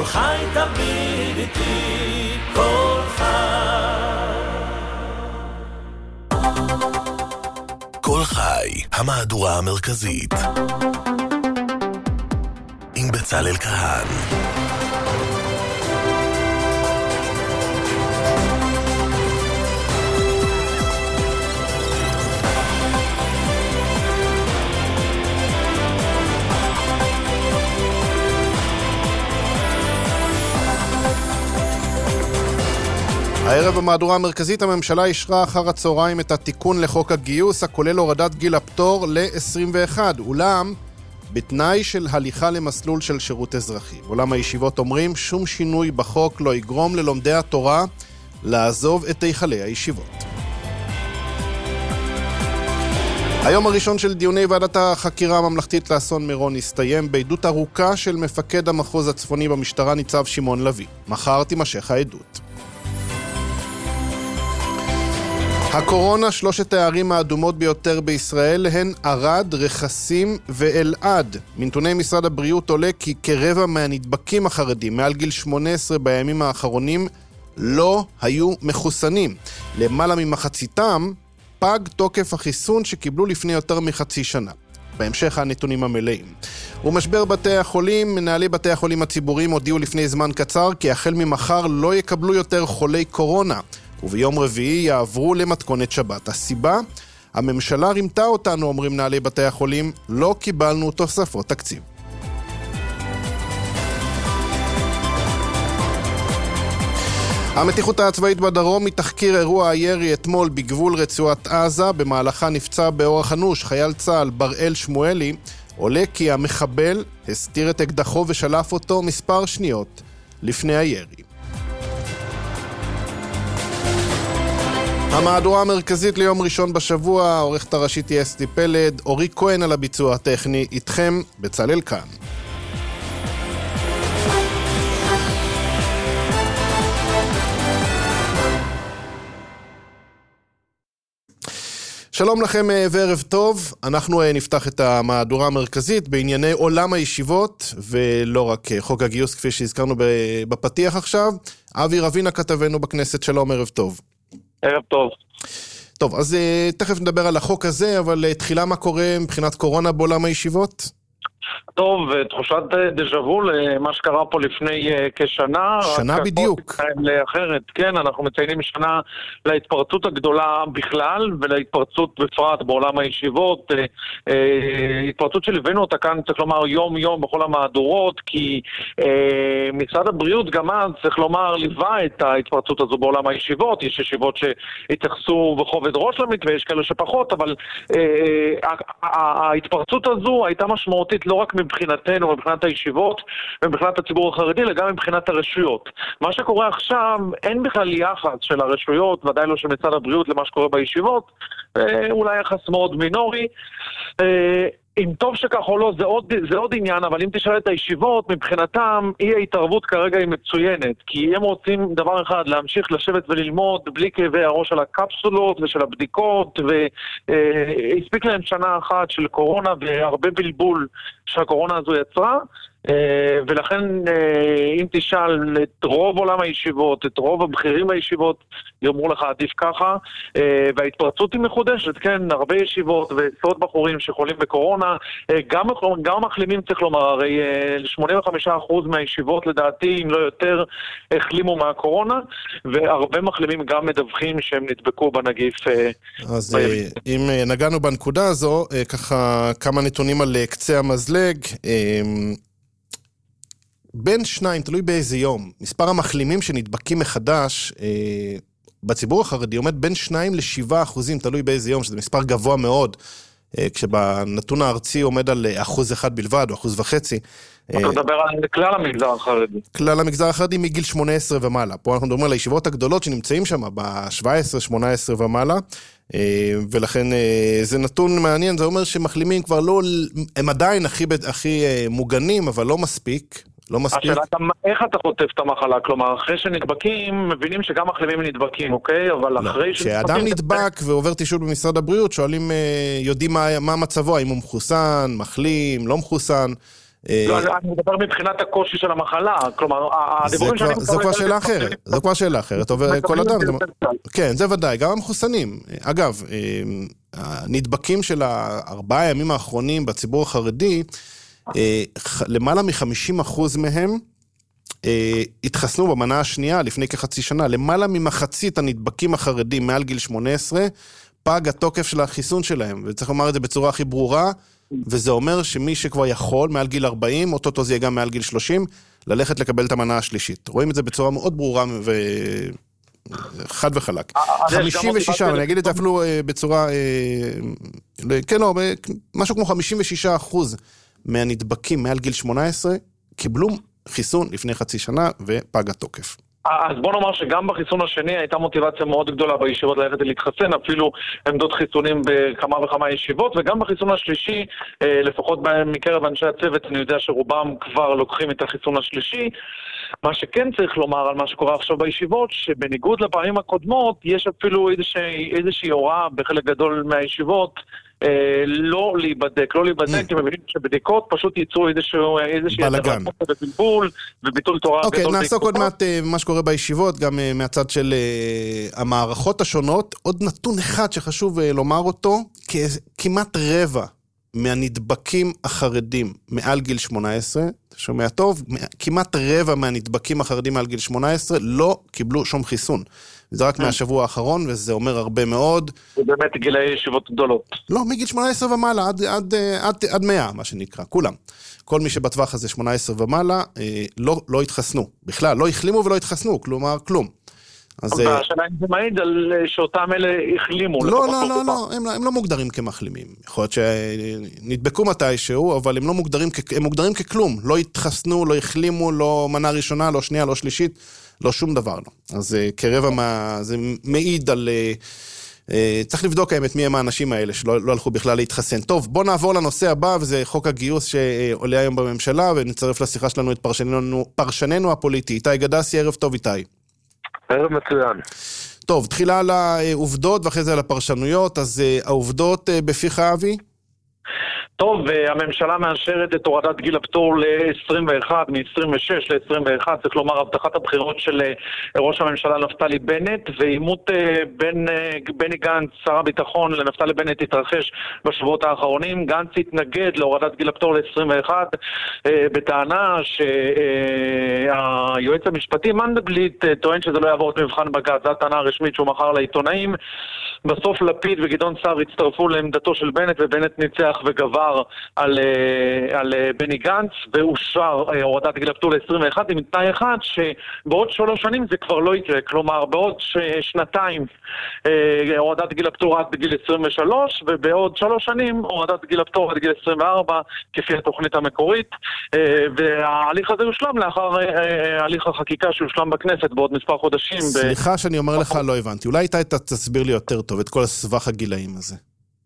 כל חי תמיד איתי, כל חי. כל חי, המהדורה המרכזית. עם בצלאל כהן. הערב במהדורה המרכזית הממשלה אישרה אחר הצהריים את התיקון לחוק הגיוס, הכולל הורדת גיל הפטור ל-21, אולם בתנאי של הליכה למסלול של שירות אזרחי. עולם הישיבות אומרים שום שינוי בחוק לא יגרום ללומדי התורה לעזוב את היכלי הישיבות. היום הראשון של דיוני ועדת החקירה הממלכתית לאסון מירון הסתיים בעדות ארוכה של מפקד המחוז הצפוני במשטרה ניצב שמעון לוי. מחר תימשך העדות. הקורונה, שלושת הערים האדומות ביותר בישראל הן ערד, רכסים ואלעד. מנתוני משרד הבריאות עולה כי כרבע מהנדבקים החרדים מעל גיל 18 בימים האחרונים לא היו מחוסנים. למעלה ממחציתם פג תוקף החיסון שקיבלו לפני יותר מחצי שנה. בהמשך הנתונים המלאים. ומשבר בתי החולים, מנהלי בתי החולים הציבוריים הודיעו לפני זמן קצר כי החל ממחר לא יקבלו יותר חולי קורונה. וביום רביעי יעברו למתכונת שבת. הסיבה? הממשלה רימתה אותנו, אומרים מנהלי בתי החולים, לא קיבלנו תוספות תקציב. המתיחות הצבאית בדרום מתחקיר אירוע הירי אתמול בגבול רצועת עזה, במהלכה נפצע באורח אנוש חייל צה"ל בראל שמואלי. עולה כי המחבל הסתיר את אקדחו ושלף אותו מספר שניות לפני הירי. המהדורה המרכזית ליום ראשון בשבוע, העורכת הראשית היא אסתי פלד, אורי כהן על הביצוע הטכני, איתכם בצלאל כהן. שלום לכם וערב טוב, אנחנו נפתח את המהדורה המרכזית בענייני עולם הישיבות, ולא רק חוק הגיוס כפי שהזכרנו בפתיח עכשיו. אבי רבינה כתבנו בכנסת, שלום, ערב טוב. ערב טוב. טוב, אז תכף נדבר על החוק הזה, אבל תחילה מה קורה מבחינת קורונה בעולם הישיבות? טוב, תחושת דז'אוו למה שקרה פה לפני כשנה. שנה בדיוק. לאחרת, כן, אנחנו מציינים שנה להתפרצות הגדולה בכלל, ולהתפרצות בפרט בעולם הישיבות. התפרצות שלבנו אותה כאן, צריך לומר, יום-יום בכל המהדורות, כי משרד הבריאות גם אז, צריך לומר, ליווה את ההתפרצות הזו בעולם הישיבות. יש ישיבות שהתייחסו בכובד ראש למתווה, יש כאלה שפחות, אבל ההתפרצות הזו הייתה משמעותית לא רק מבחינתנו, מבחינת הישיבות, מבחינת הציבור החרדי, וגם מבחינת הרשויות. מה שקורה עכשיו, אין בכלל יחס של הרשויות, ודאי לא של משרד הבריאות למה שקורה בישיבות, אולי יחס מאוד מינורי. אם טוב שכך או לא, זה עוד עניין, אבל אם תשאל את הישיבות, מבחינתם, ההתערבות כרגע היא מצוינת, כי הם רוצים דבר אחד, להמשיך לשבת וללמוד בלי כאבי הראש על הקפסולות ושל הבדיקות, והספיק להם שנה אחת של קורונה והרבה בלבול שהקורונה הזו יצרה, ולכן אם תשאל את רוב עולם הישיבות, את רוב הבכירים בישיבות, יאמרו לך עדיף ככה, וההתפרצות היא מחודשת, כן, הרבה ישיבות ועשרות בחורים שחולים בקורונה, גם מחלימים צריך לומר, הרי 85% מהישיבות לדעתי, אם לא יותר, החלימו מהקורונה, והרבה מחלימים גם מדווחים שהם נדבקו בנגיף. אז אם נגענו בנקודה הזו, ככה כמה נתונים על קצה המזלג, בין שניים, תלוי באיזה יום, מספר המחלימים שנדבקים מחדש בציבור החרדי עומד בין 2-7%, תלוי באיזה יום, שזה מספר גבוה מאוד, כשבנתון הארצי עומד על 1% בלבד, או 1.5%. אתה מדבר על כלל המגזר החרדי. כלל המגזר החרדי מגיל 18 ומעלה. פה אנחנו מדברים על הישיבות הגדולות שנמצאים שם, ב-17, 18 ומעלה, ולכן זה נתון מעניין, זה אומר שמחלימים כבר לא, הם עדיין הכי מוגנים, אבל לא מספיק. השאלה, איך אתה חוטף את המחלה? כלומר, אחרי שנדבקים, מבינים שגם מחלימים נדבקים, אוקיי? אבל אחרי כשאדם נדבק ועובר תישול במשרד הבריאות, שואלים, יודעים מה מצבו, האם הוא מחוסן, מחלים, לא מחוסן, לא, אני מדבר מבחינת הקושי של המחלה, כלומר, זו כבר שאלה אחרת, זו כבר שאלה אחרת, עובר כל אדם. כן, זה ודאי, גם המחוסנים. אגב, הנדבקים של 4 הימים האחרונים בציבור החרדי, למעלה מ-50% מהם התחסנו במנה השנייה לפני כחצי שנה. למעלה ממחצית הנדבקים החרדים מעל גיל 18, פג התוקף של החיסון שלהם, וצריך לומר את זה בצורה הכי ברורה, וזה אומר שמי שכבר יכול מעל גיל 40, אותו זה יהיה גם מעל גיל 30, ללכת לקבל את המנה השלישית. רואים את זה בצורה מאוד ברורה וחד וחלק. 56, אני אגיד את זה אפילו בצורה, כן, לא, משהו כמו 56% מהנדבקים מעל גיל 18, קיבלו חיסון לפני חצי שנה ופג התוקף. אז בוא נאמר שגם בחיסון השני הייתה מוטיבציה מאוד גדולה בישיבות ללכת להתחסן, אפילו עמדות חיסונים בכמה וכמה ישיבות, וגם בחיסון השלישי, לפחות מקרב אנשי הצוות, אני יודע שרובם כבר לוקחים את החיסון השלישי. מה שכן צריך לומר על מה שקורה עכשיו בישיבות, שבניגוד לפעמים הקודמות, יש אפילו איזושהי הוראה בחלק גדול מהישיבות, לא להיבדק, כי מבינים שבדיקות פשוט ייצרו איזושהי בלגן ובלבול וביטול תורה. אוקיי, נעסוק עוד מעט מה שקורה בישיבות, גם מהצד של המערכות השונות. עוד נתון אחד שחשוב לומר אותו, כמעט רבע מהנדבקים החרדים מעל גיל 18, אתה שומע טוב? כמעט רבע מהנדבקים החרדים מעל גיל 18 לא קיבלו שום חיסון. זה רק מהשבוע האחרון, וזה אומר הרבה מאוד. זה באמת גילי ישיבות גדולות. לא, מגיל 18 ומעלה, עד 100, מה שנקרא, כולם. כל מי שבטווח הזה 18 ומעלה, לא התחסנו. בכלל, לא החלימו ולא התחסנו, כלומר, כלום. השאלה אם זה מעיד על שאותם אלה החלימו. לא, הם לא מוגדרים כמחלימים. יכול להיות שנדבקו מתישהו, אבל הם מוגדרים ככלום. לא התחסנו, לא החלימו, לא מנה ראשונה, לא שנייה, לא שלישית. לא שום דבר לא. אז כרבע זה מעיד על... צריך לבדוק האמת מי הם האנשים האלה שלא הלכו בכלל להתחסן. טוב, בוא נעבור לנושא הבא, וזה חוק הגיוס שעולה היום בממשלה, ונצרף לשיחה שלנו את פרשננו הפוליטי. איתי גדסי, ערב טוב איתי. ערב מצוין. טוב, תחילה על העובדות ואחרי זה על הפרשנויות, אז העובדות בפיך אבי? טוב, הממשלה מאשרת את הורדת גיל הפטור ל-21, מ-26 ל-21, צריך לומר, הבטחת הבחירות של ראש הממשלה נפתלי בנט, ואימות בין בני גנץ, שר הביטחון, לנפתלי בנט התרחש בשבועות האחרונים. גנץ התנגד להורדת גיל הפטור ל-21, בטענה שהיועץ המשפטי מנדלבליט טוען שזה לא יעבור את מבחן בג"ץ, זו הטענה הרשמית שהוא מכר לעיתונאים. בסוף לפיד וגדעון סער הצטרפו לעמדתו של בנט, ובנט ניצח וגבר על בני גנץ, ואושר הורדת גיל הפטור ל-21, עם תנאי אחד שבעוד 3 שנים זה כבר לא יקרה, כלומר בעוד 2 הורדת גיל הפטור עד בגיל 23, ובעוד 3 שנים הורדת גיל הפטור עד גיל 24, כפי התוכנית המקורית, וההליך הזה יושלם לאחר הליך החקיקה שיושלם בכנסת בעוד מספר חודשים. סליחה שאני אומר לך, לא הבנתי. אולי אתה תסביר לי יותר טוב את כל הסבך הגילאים הזה.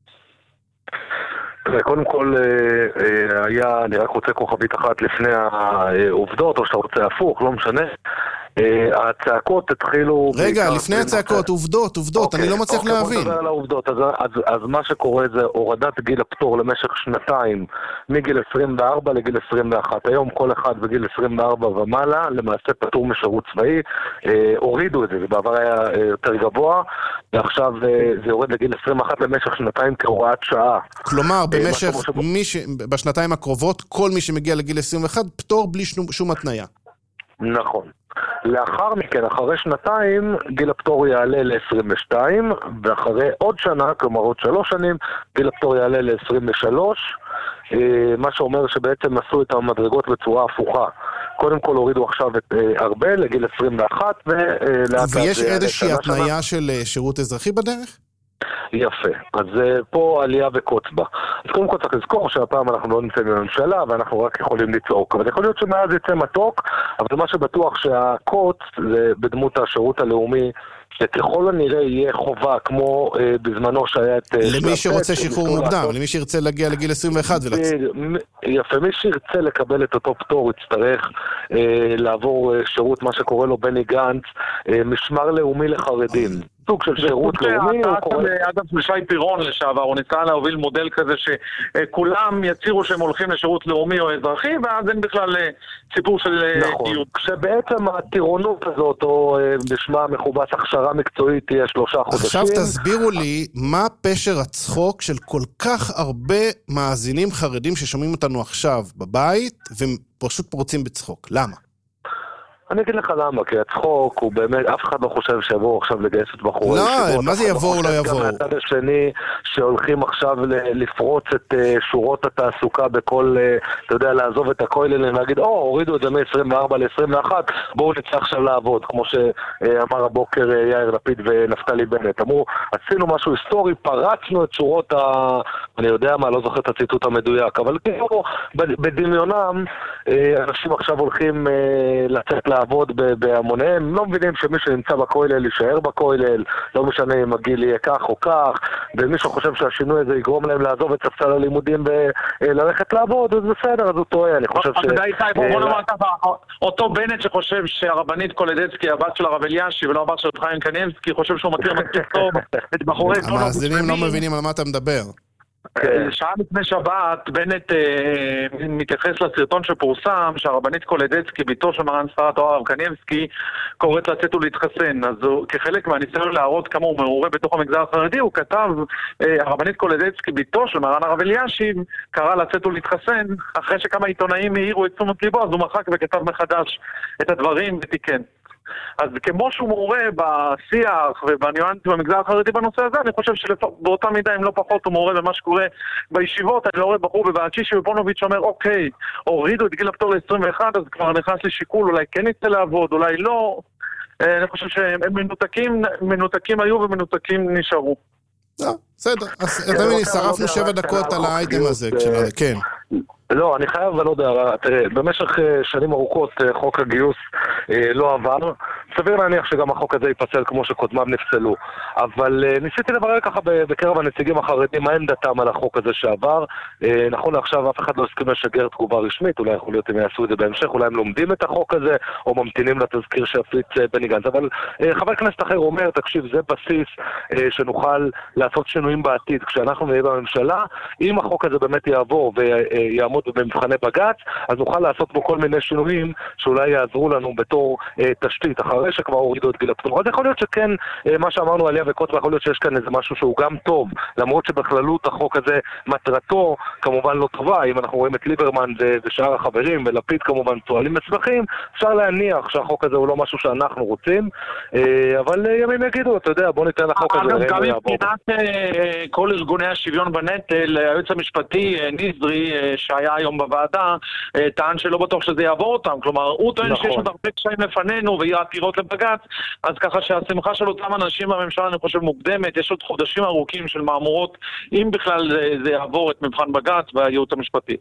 קודם כל, אני רק רוצה כוכבית אחת לפני העובדות, או שאתה רוצה הפוך, לא משנה. הצעקות התחילו... רגע, לפני הצעקות, עובדות, אני לא מצליח להבין. בוא נדבר על העובדות. אז מה שקורה זה הורדת גיל הפטור למשך 2 מגיל 24 לגיל 21. היום כל אחד בגיל 24 ומעלה, למעשה פטור משירות צבאי. הורידו את זה, זה בעבר היה יותר גבוה, ועכשיו זה יורד לגיל 21 למשך 2 כהוראת שעה. כלומר, בשנתיים הקרובות, כל מי שמגיע לגיל 21, פטור בלי שום התניה. נכון. לאחר מכן, אחרי 2, גיל הפטור יעלה ל-22, ואחרי עוד שנה, כלומר עוד 3 שנים, גיל הפטור יעלה ל-23, מה שאומר שבעצם עשו את המדרגות בצורה הפוכה. קודם כל הורידו עכשיו את הרבה לגיל 21, ויש איזושהי התניה של שירות אזרחי בדרך? יפה, אז פה עלייה וקוץ בה. אז קודם כל צריך לזכור שהפעם אנחנו לא נמצאים בממשלה ואנחנו רק יכולים לצעוק, אבל יכול להיות שמאז יצא מתוק, אבל מה שבטוח שהקוץ זה בדמות השירות הלאומי, שככל הנראה יהיה חובה כמו בזמנו שהיה את... למי שרוצה שחרור מוקדם, למי שירצה להגיע לגיל 21 ולצאת. יפה, מי שירצה לקבל את אותו פטור יצטרך לעבור שירות, מה שקורא לו בני גנץ, משמר לאומי לחרדים. סוג של שירות לאומי. אגב, שי פירון לשעבר, הוא ניסה להוביל מודל כזה שכולם יצירו שהם הולכים לשירות לאומי או אזרחי, ואז אין בכלל סיפור של גיוס. כשבעצם הטירונות הזאת, או בשמה מכובס הכשרה מקצועית, תהיה 3 חודשים. עכשיו תסבירו לי, מה פשר הצחוק של כל כך הרבה מאזינים חרדים ששומעים אותנו עכשיו בבית, ופשוט פורצים בצחוק? למה? אני אגיד לך למה, כי הצחוק הוא באמת, אף אחד לא חושב שיבואו עכשיו לגייס את בחורי ישיבות. לא, מה זה יבואו לא יבואו? גם מהצד השני שהולכים עכשיו לפרוץ את שורות התעסוקה בכל, אתה יודע, לעזוב את הכוללים ולהגיד, הורידו את זה מ-24 ל-21, בואו נצא עכשיו לעבוד, כמו שאמר הבוקר יאיר לפיד ונפתלי בנט. אמרו, עשינו משהו היסטורי, פרצנו את שורות אני יודע מה, לא זוכר את הציטוט המדויק, אבל כאילו, בדמיונם, אנשים עכשיו הולכים לצאת לעבוד בהמוניהם, לא מבינים שמי שנמצא בכולל יישאר בכולל, לא משנה אם הגיל יהיה כך או כך, ומישהו חושב שהשינוי הזה יגרום להם לעזוב את ספסל הלימודים וללכת לעבוד, אז בסדר, אז הוא טועה, אני חושב בוא נאמר ככה, אותו בנט שחושב שהרבנית קולדצקי, הבת של הרב אלישיב ולא הבת של חיים קניבסקי, חושב שהוא מכיר טוב את בחורי... המאזינים לא מבינים על מה אתה מדבר. שעה לפני שבת, בנט מתייחס לסרטון שפורסם שהרבנית קולדצקי, ביתו של מרן ספרד הרב קניבסקי, קוראת לצאת ולהתחסן. אז כחלק מהניסיון להראות כמה הוא מעורה בתוך המגזר החרדי, הוא כתב, הרבנית קולדצקי, ביתו של מרן הרב אלישיב, קרא לצאת ולהתחסן. אחרי שכמה עיתונאים העירו את תשומת ליבו, אז הוא מחק וכתב מחדש את הדברים ותיקן. אז כמו שהוא מעורה בשיח ובניואנסים במגזר החרדי בנושא הזה, אני חושב שבאותה מידה, אם לא פחות, הוא מעורה במה שקורה בישיבות. אני לא רואה בחור בבעצ'ישי ופונוביץ' אומר, אוקיי, הורידו את גיל הפטור ל-21, אז כבר נכנס לשיקול, אולי כן יצא לעבוד, אולי לא. אני חושב שהם מנותקים היו ומנותקים נשארו. בסדר, אז תמיד שרפנו 7 דקות על האייטם הזה, כן. לא, אני חייב, אבל לא יודע, תראה, במשך שנים ארוכות חוק הגיוס לא עבר, סביר להניח שגם החוק הזה ייפסל כמו שקודמיו נפסלו, אבל ניסיתי לברר ככה בקרב הנציגים החרדים מה עמדתם על החוק הזה שעבר. נכון לעכשיו אף אחד לא הסכים לשגר תגובה רשמית, אולי יכול להיות אם יעשו את זה בהמשך, אולי הם לומדים את החוק הזה או ממתינים לתזכיר שהפיץ בני גנץ, אבל חבר כנסת אחר אומר, תקשיב, זה בסיס שנוכל לעשות שינויים בעתיד כשאנחנו נהיה בממשלה. אם החוק הזה באמת יעבור ויעמוד במבחני בג"ץ, אז נוכל לעשות בו כל מיני שינויים שאולי יעזרו לנו בתור תשתית, אחרי שכבר הורידו את גיל הפטור. אז יכול להיות שכן, מה שאמרנו עליה וקוטבה, יכול להיות שיש כאן איזה משהו שהוא גם טוב, למרות שבכללות החוק הזה מטרתו כמובן לא טובה. אם אנחנו רואים את ליברמן ושאר החברים ולפיד כמובן צועלים מצמחים, אפשר להניח שהחוק הזה הוא לא משהו שאנחנו רוצים, אבל ימים יגידו, אתה יודע, בוא ניתן לחוק הזה. גם מבחינת כל ארגוני השוויון בנטל, היועץ המשפטי נזרי שהיה היום בוועדה, טען שלא בטוח שזה יעבור אותם, כלומר הוא טוען שיש עוד הרבה קשיים לפנינו ויהיה עתירות לבג"ץ, אז ככה שהשמחה של אותם אנשים בממשלה אני חושב מוקדמת, יש עוד חודשים ארוכים של מאמורות אם בכלל זה יעבור את מבחן בג"ץ והייעוץ המשפטי.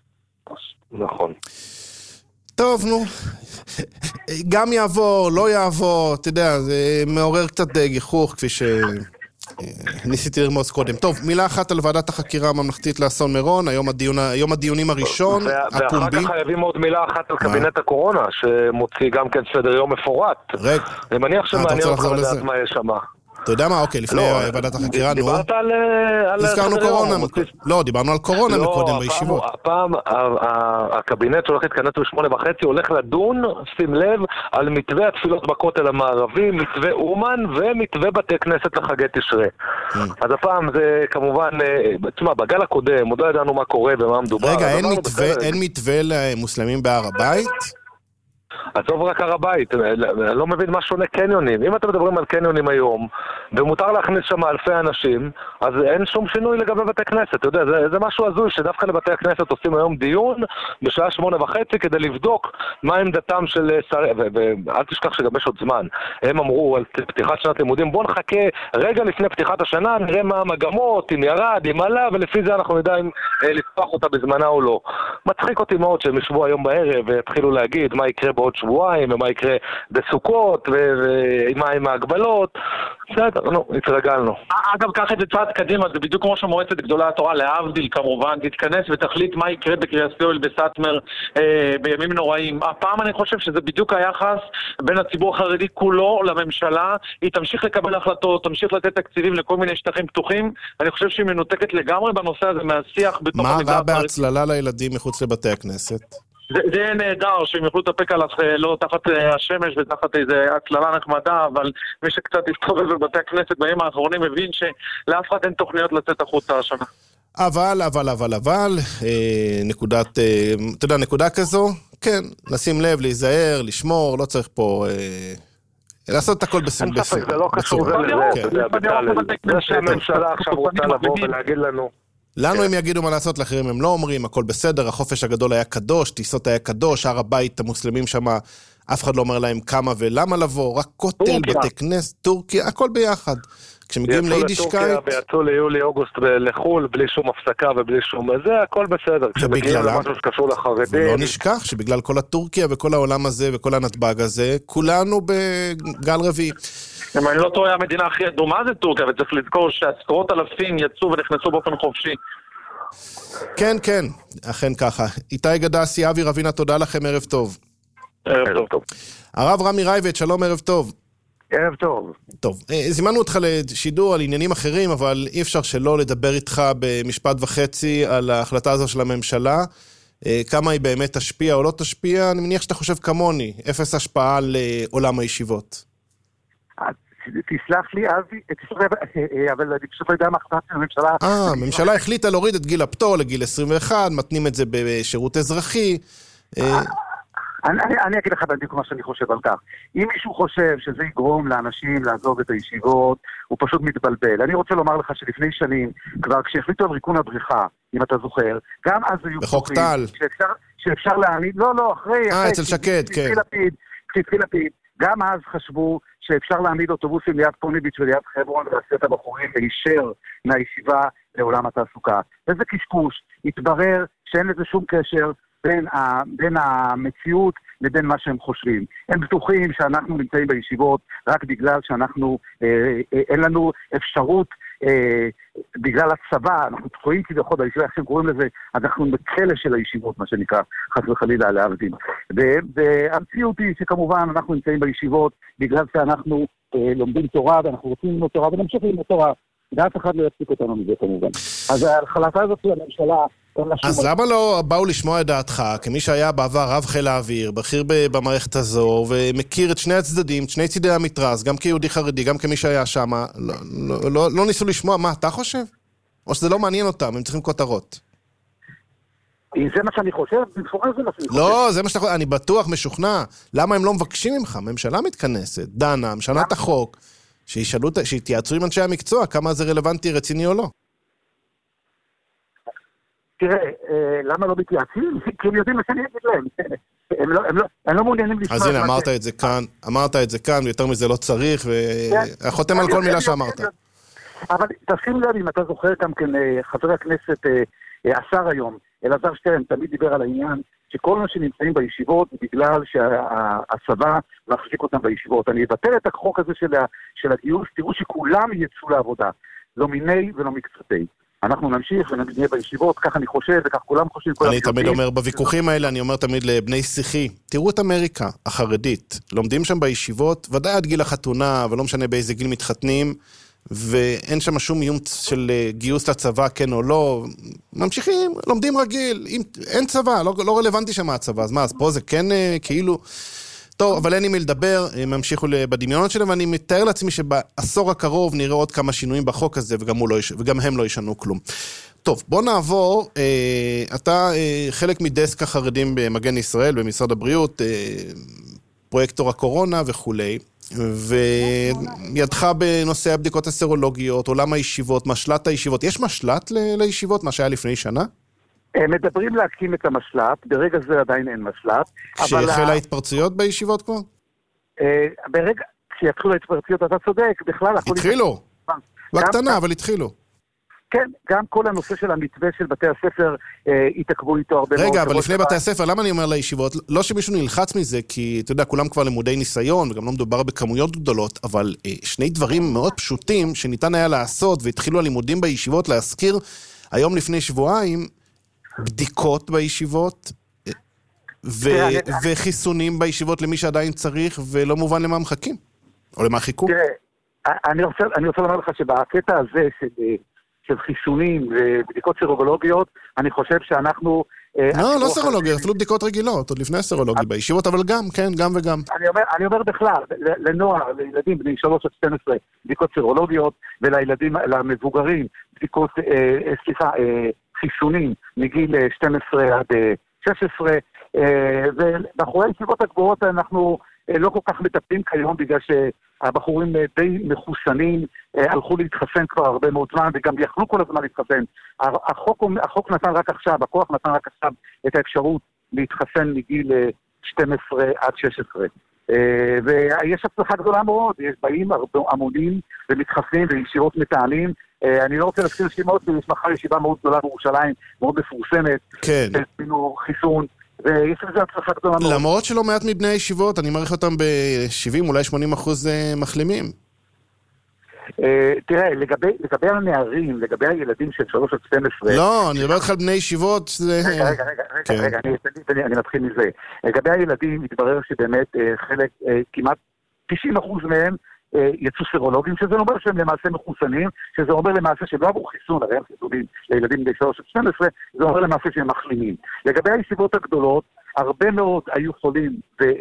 נכון. טוב, נו, גם יעבור, לא יעבור, אתה יודע, זה מעורר קצת גיחוך כפי ניסיתי לרמוז קודם. טוב, מילה אחת על ועדת החקירה הממלכתית לאסון מירון, היום הדיונים הראשון, הפומבי. ואחר כך חייבים עוד מילה אחת על קבינט הקורונה, שמוציא גם כן סדר יום מפורט. רגע. אני מניח שמעניין אותך לדעת מה יש שם. אתה יודע מה? אוקיי, לפני ועדת החקירה, נו. דיברת על הזכרנו קורונה. לא, דיברנו על קורונה מקודם בישיבות. הפעם הקבינט שהולך להתכנס ב8:30 הולך לדון, שים לב, על מתווה התפילות בכותל המערבי, מתווה אומן ומתווה בתי כנסת לחגי תשרי. אז הפעם זה כמובן, תשמע, בגל הקודם, עוד לא ידענו מה קורה ומה מדובר. רגע, אין מתווה למוסלמים בהר הבית? עזוב רק הר הבית, אני לא מבין מה שונה קניונים. אם אתם מדברים על קניונים היום, ומותר להכניס שם אלפי אנשים, אז אין שום שינוי לגבי בתי כנסת. אתה יודע, זה משהו הזוי שדווקא לבתי הכנסת עושים היום דיון בשעה 8:30 כדי לבדוק מה עמדתם של שרים, ואל תשכח שגם יש עוד זמן. הם אמרו על פתיחת שנת לימודים, בוא נחכה רגע לפני פתיחת השנה, נראה מה המגמות, אם ירד, אם עלה, ולפי זה אנחנו נדע אם לפתוח אותה בזמנה או לא. מצחיק אותי מאוד שהם ישבו היום בערב והתחילו להגיד מה יקרה בעוד בעוד שבועיים, ומה יקרה בסוכות, ומה עם ההגבלות. בסדר, התרגלנו. אגב, קח את זה צעד קדימה, זה בדיוק כמו שמועצת גדולי התורה, להבדיל כמובן, תתכנס ותחליט מה יקרה בקריית יואל בסאטמר בימים נוראים. הפעם אני חושב שזה בדיוק היחס בין הציבור החרדי כולו לממשלה, היא תמשיך לקבל החלטות, תמשיך לתת תקציבים לכל מיני שטחים פתוחים, אני חושב שהיא מנותקת לגמרי בנושא הזה מהשיח בתוך המגזר. מה רע בהצללה לילדים מחוץ לבתי הכנסת? זה נהדר שהם יוכלו לטפק על לא תחת השמש ותחת איזו הצללה נחמדה, אבל מי שקצת הסתובב בבתי הכנסת בימים האחרונים מבין שלאף אחד אין תוכניות לצאת החוצה השנה. אבל, נקודה כזו, כן, לשים לב, להיזהר, לשמור, לא צריך פה לעשות את הכל בסדר. אין ספק, זה לא קשור לזה, זה שהממשלה עכשיו רוצה לבוא ולהגיד לנו. לנו הם יגידו מה לעשות, לאחרים הם לא אומרים, הכל בסדר, החופש הגדול היה קדוש, טיסות היה קדוש, הר הבית, המוסלמים שם, אף אחד לא אומר להם כמה ולמה לבוא, רק כותל, בתי כנסת, טורקיה, הכל ביחד. כשמגיעים ליידישקייט... ויצאו ליולי-אוגוסט לחול, בלי שום הפסקה ובלי שום... זה הכל בסדר. כשמגיעים למשהו שקשור לחרדים... לא נשכח שבגלל כל הטורקיה וכל העולם הזה וכל הנתב"ג הזה, כולנו בגל רביעי. אם אני לא טועה, המדינה הכי אדומה זה טורקיה, וצריך לזכור שעשרות אלפים יצאו ונכנסו באופן חופשי. כן, כן, אכן ככה. איתי גדסי, אבי רבינה, תודה לכם, ערב טוב. ערב טוב. הרב רמי רייבט, שלום, ערב טוב. ערב טוב. טוב, זימנו אותך לשידור על עניינים אחרים, אבל אי אפשר שלא לדבר איתך במשפט וחצי על ההחלטה הזו של הממשלה. כמה היא באמת תשפיע או לא תשפיע, אני מניח שאתה חושב כמוני, אפס השפעה על עולם הישיבות. תסלח לי, אבי, אבל אני פשוט לא יודע מה החלטה של הממשלה. הממשלה החליטה להוריד את גיל הפטור לגיל 21, מתנים את זה בשירות אזרחי. אני אגיד לך בדיוק מה שאני חושב על כך. אם מישהו חושב שזה יגרום לאנשים לעזוב את הישיבות, הוא פשוט מתבלבל. אני רוצה לומר לך שלפני שנים, כבר כשהחליטו על ריקון הבריכה, אם אתה זוכר, גם אז היו בחוק טל. שאפשר להעמיד, לא, אחרי... אצל שקד, כן. כשהתחיל לפיד, גם אז חשבו שאפשר להעמיד אוטובוסים ליד פוניביץ' וליד חברון ולעשות הבחורים להישר מהישיבה לעולם התעסוקה. וזה קשקוש. התברר שאין לזה שום קשר בין המציאות לבין מה שהם חושבים. הם בטוחים שאנחנו נמצאים בישיבות רק בגלל שאנחנו, אין לנו אפשרות, בגלל הצבא, אנחנו תקועים כביכול בישיבה, איך שהם קוראים לזה, אנחנו בכלא של הישיבות, מה שנקרא, חס וחלילה להבדיל. והמציאות היא שכמובן אנחנו נמצאים בישיבות בגלל שאנחנו לומדים תורה, ואנחנו רוצים ללמוד תורה, ונמשיך ללמוד תורה, ואף אחד לא יפסיק אותנו מזה כמובן. אז ההחלטה הזאת של הממשלה, אז למה לא באו לשמוע את דעתך, כמי שהיה בעבר רב חיל האוויר, בכיר במערכת הזו, ומכיר את שני הצדדים, את שני צידי המתרס, גם כיהודי חרדי, גם כמי שהיה שם, לא ניסו לשמוע מה אתה חושב? או שזה לא מעניין אותם, הם צריכים כותרות? זה מה שאני חושב? זה מה שאני חושב. לא, זה מה שאתה חושב, אני בטוח משוכנע. למה הם לא מבקשים ממך? הממשלה מתכנסת, דנה, משנה את החוק, שיתייעצו עם אנשי המקצוע, כמה זה רלוונטי, רציני או לא. תראה, למה לא מתייעצים? כי הם יודעים מה שאני אגיד להם. הם לא מעוניינים לשמוע. אז הנה, אמרת את זה כאן, ויותר מזה לא צריך, וחותם על כל מילה שאמרת. אבל תשים לב, אם אתה זוכר גם כן, חבר הכנסת, השר היום, אלעזר שטרן, תמיד דיבר על העניין, שכל מה שנמצאים בישיבות, בגלל שהצבא מחזיק אותם בישיבות. אני אבטל את החוק הזה של הגיוס, תראו שכולם יצאו לעבודה. לא מיני ולא מקצתי. אנחנו נמשיך ונהיה בישיבות, כך אני חושב, וכך כולם חושבים. אני תמיד אומר, בוויכוחים האלה, אני אומר תמיד לבני שיחי, תראו את אמריקה החרדית, לומדים שם בישיבות, ודאי עד גיל החתונה, ולא משנה באיזה גיל מתחתנים, ואין שם שום איום של גיוס לצבא, כן או לא, ממשיכים, לומדים רגיל, אין צבא, לא רלוונטי שם הצבא, אז מה, אז פה זה כן כאילו... טוב, אבל אין לי מי לדבר, הם המשיכו בדמיונות שלהם, ואני מתאר לעצמי שבעשור הקרוב נראה עוד כמה שינויים בחוק הזה, וגם הם לא ישנו כלום. טוב, בוא נעבור, אתה חלק מדסק החרדים במגן ישראל, במשרד הבריאות, פרויקטור הקורונה וכו', וידך בנושא הבדיקות הסרולוגיות, עולם הישיבות, משלט הישיבות, יש משלט לישיבות, מה שהיה לפני שנה? מדברים להקים את המשלט, ברגע זה עדיין אין משלט. כשהחלה ההתפרצויות בישיבות כבר? כשיתחילו ההתפרצויות אתה צודק, בכלל... התחילו? בקטנה, אבל התחילו. כן, גם כל הנושא של המתווה של בתי הספר התעכבו איתו הרבה מאוד. רגע, אבל לפני בתי הספר, למה אני אומר לישיבות? לא שמישהו נלחץ מזה, כי אתה יודע, כולם כבר למודי ניסיון, וגם לא מדובר בכמויות גדולות, אבל שני דברים מאוד פשוטים שניתן היה לעשות, והתחילו הלימודים בישיבות להזכיר, היום לפני שבועיים, בדיקות בישיבות, וחיסונים בישיבות למי שעדיין צריך, ולא מובן למה מחכים, או למה חיכו. תראה, אני רוצה לומר לך שבקטע הזה של חיסונים ובדיקות סרולוגיות, אני חושב שאנחנו... לא סרולוגיה, אפילו בדיקות רגילות, עוד לפני סרולוגיה בישיבות, אבל גם, כן, גם וגם. אני אומר בכלל, לנוער, לילדים בני 3 עד 12, בדיקות סרולוגיות, ולילדים, למבוגרים, בדיקות, חיסונים מגיל 12 עד 16, ובחורי הישיבות הגבוהות אנחנו לא כל כך מטפלים כיום, בגלל שהבחורים די מחוסנים, הלכו להתחסן כבר הרבה מאוד זמן, וגם יכלו כל הזמן להתחסן. החוק נתן רק עכשיו, הכוח נתן רק עכשיו את האפשרות להתחסן מגיל 12 עד 16. ויש הצלחה גדולה מאוד, יש באים המונים ומתחסנים וישיבות מתאמים. אני לא רוצה להזכיר שמות, יש מחר ישיבה מאוד גדולה בירושלים, מאוד מפורסמת, כן. שעשינו חיסון, ויש לזה הצלחה גדולה מאוד. למרות שלא מעט מבני הישיבות, אני מעריך אותם ב-70, אולי 80% מחלימים. תראה, לגבי הנערים, לגבי הילדים של 3 עד 12... לא, אני מדבר איתך על בני ישיבות... רגע, אני מתחיל מזה. לגבי הילדים, מתברר שבאמת חלק, כמעט 90% מהם יצאו סרולוגים, שזה אומר שהם למעשה מחוסנים, שזה אומר למעשה שהם לא עברו חיסון, הרי הם חיסונים לילדים בני 3 עד 12, זה אומר למעשה שהם מחלימים. לגבי הישיבות הגדולות, הרבה מאוד היו חולים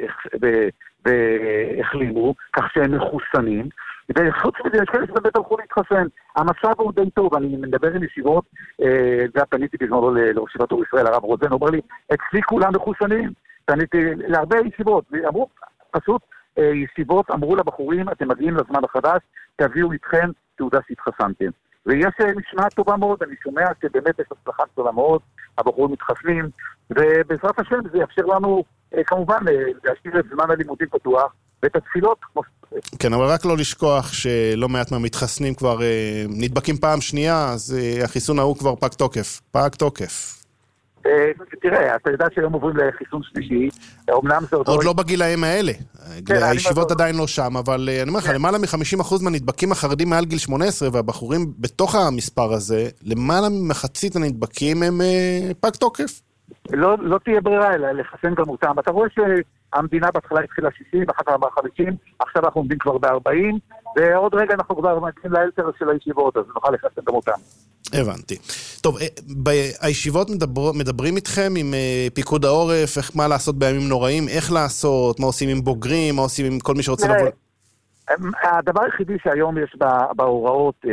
והחלימו, כך שהם מחוסנים, וחוץ מזה, יש כאלה שבאמת הלכו להתחסן. המצב הוא די טוב, אני מדבר עם ישיבות, ופניתי בזמנו לראש ישיבת אור ישראל, הרב רוזן, הוא אומר לי, אצלי כולם מחוסנים. פניתי להרבה ישיבות, ואמרו, פשוט, ישיבות אמרו לבחורים, אתם מגיעים לזמן החדש, תביאו איתכם תעודה שהתחסנתם. ויש משמעת טובה מאוד, אני שומע שבאמת יש הצלחה גדולה מאוד, הבחורים מתחסנים, ובעזרת השם זה יאפשר לנו, כמובן, להשאיר את זמן הלימודים פתוח, ואת התפילות כמו שצריך. כן, אבל רק לא לשכוח שלא מעט מהמתחסנים כבר נדבקים פעם שנייה, אז החיסון ההוא כבר פג תוקף. תראה, אתה יודע שהיום עוברים לחיסון שלישי, אומנם זה עוד לא בגילאים האלה. הישיבות עדיין לא שם, אבל אני אומר לך, למעלה מ-50% מהנדבקים החרדים מעל גיל 18, והבחורים בתוך המספר הזה, למעלה ממחצית הנדבקים הם פג תוקף. לא תהיה ברירה אלא לחסן גם אותם. אתה רואה שהמדינה בהתחלה התחילה 60, אחר כך 50, עכשיו אנחנו עומדים כבר ב-40, ועוד רגע אנחנו כבר מגיעים לאלתר של הישיבות, אז נוכל לחסן גם אותם. הבנתי. טוב, הישיבות מדברים איתכם עם פיקוד העורף, מה לעשות בימים נוראים, איך לעשות, מה עושים עם בוגרים, מה עושים עם כל מי שרוצה לבוא... הדבר היחידי שהיום יש בהוראות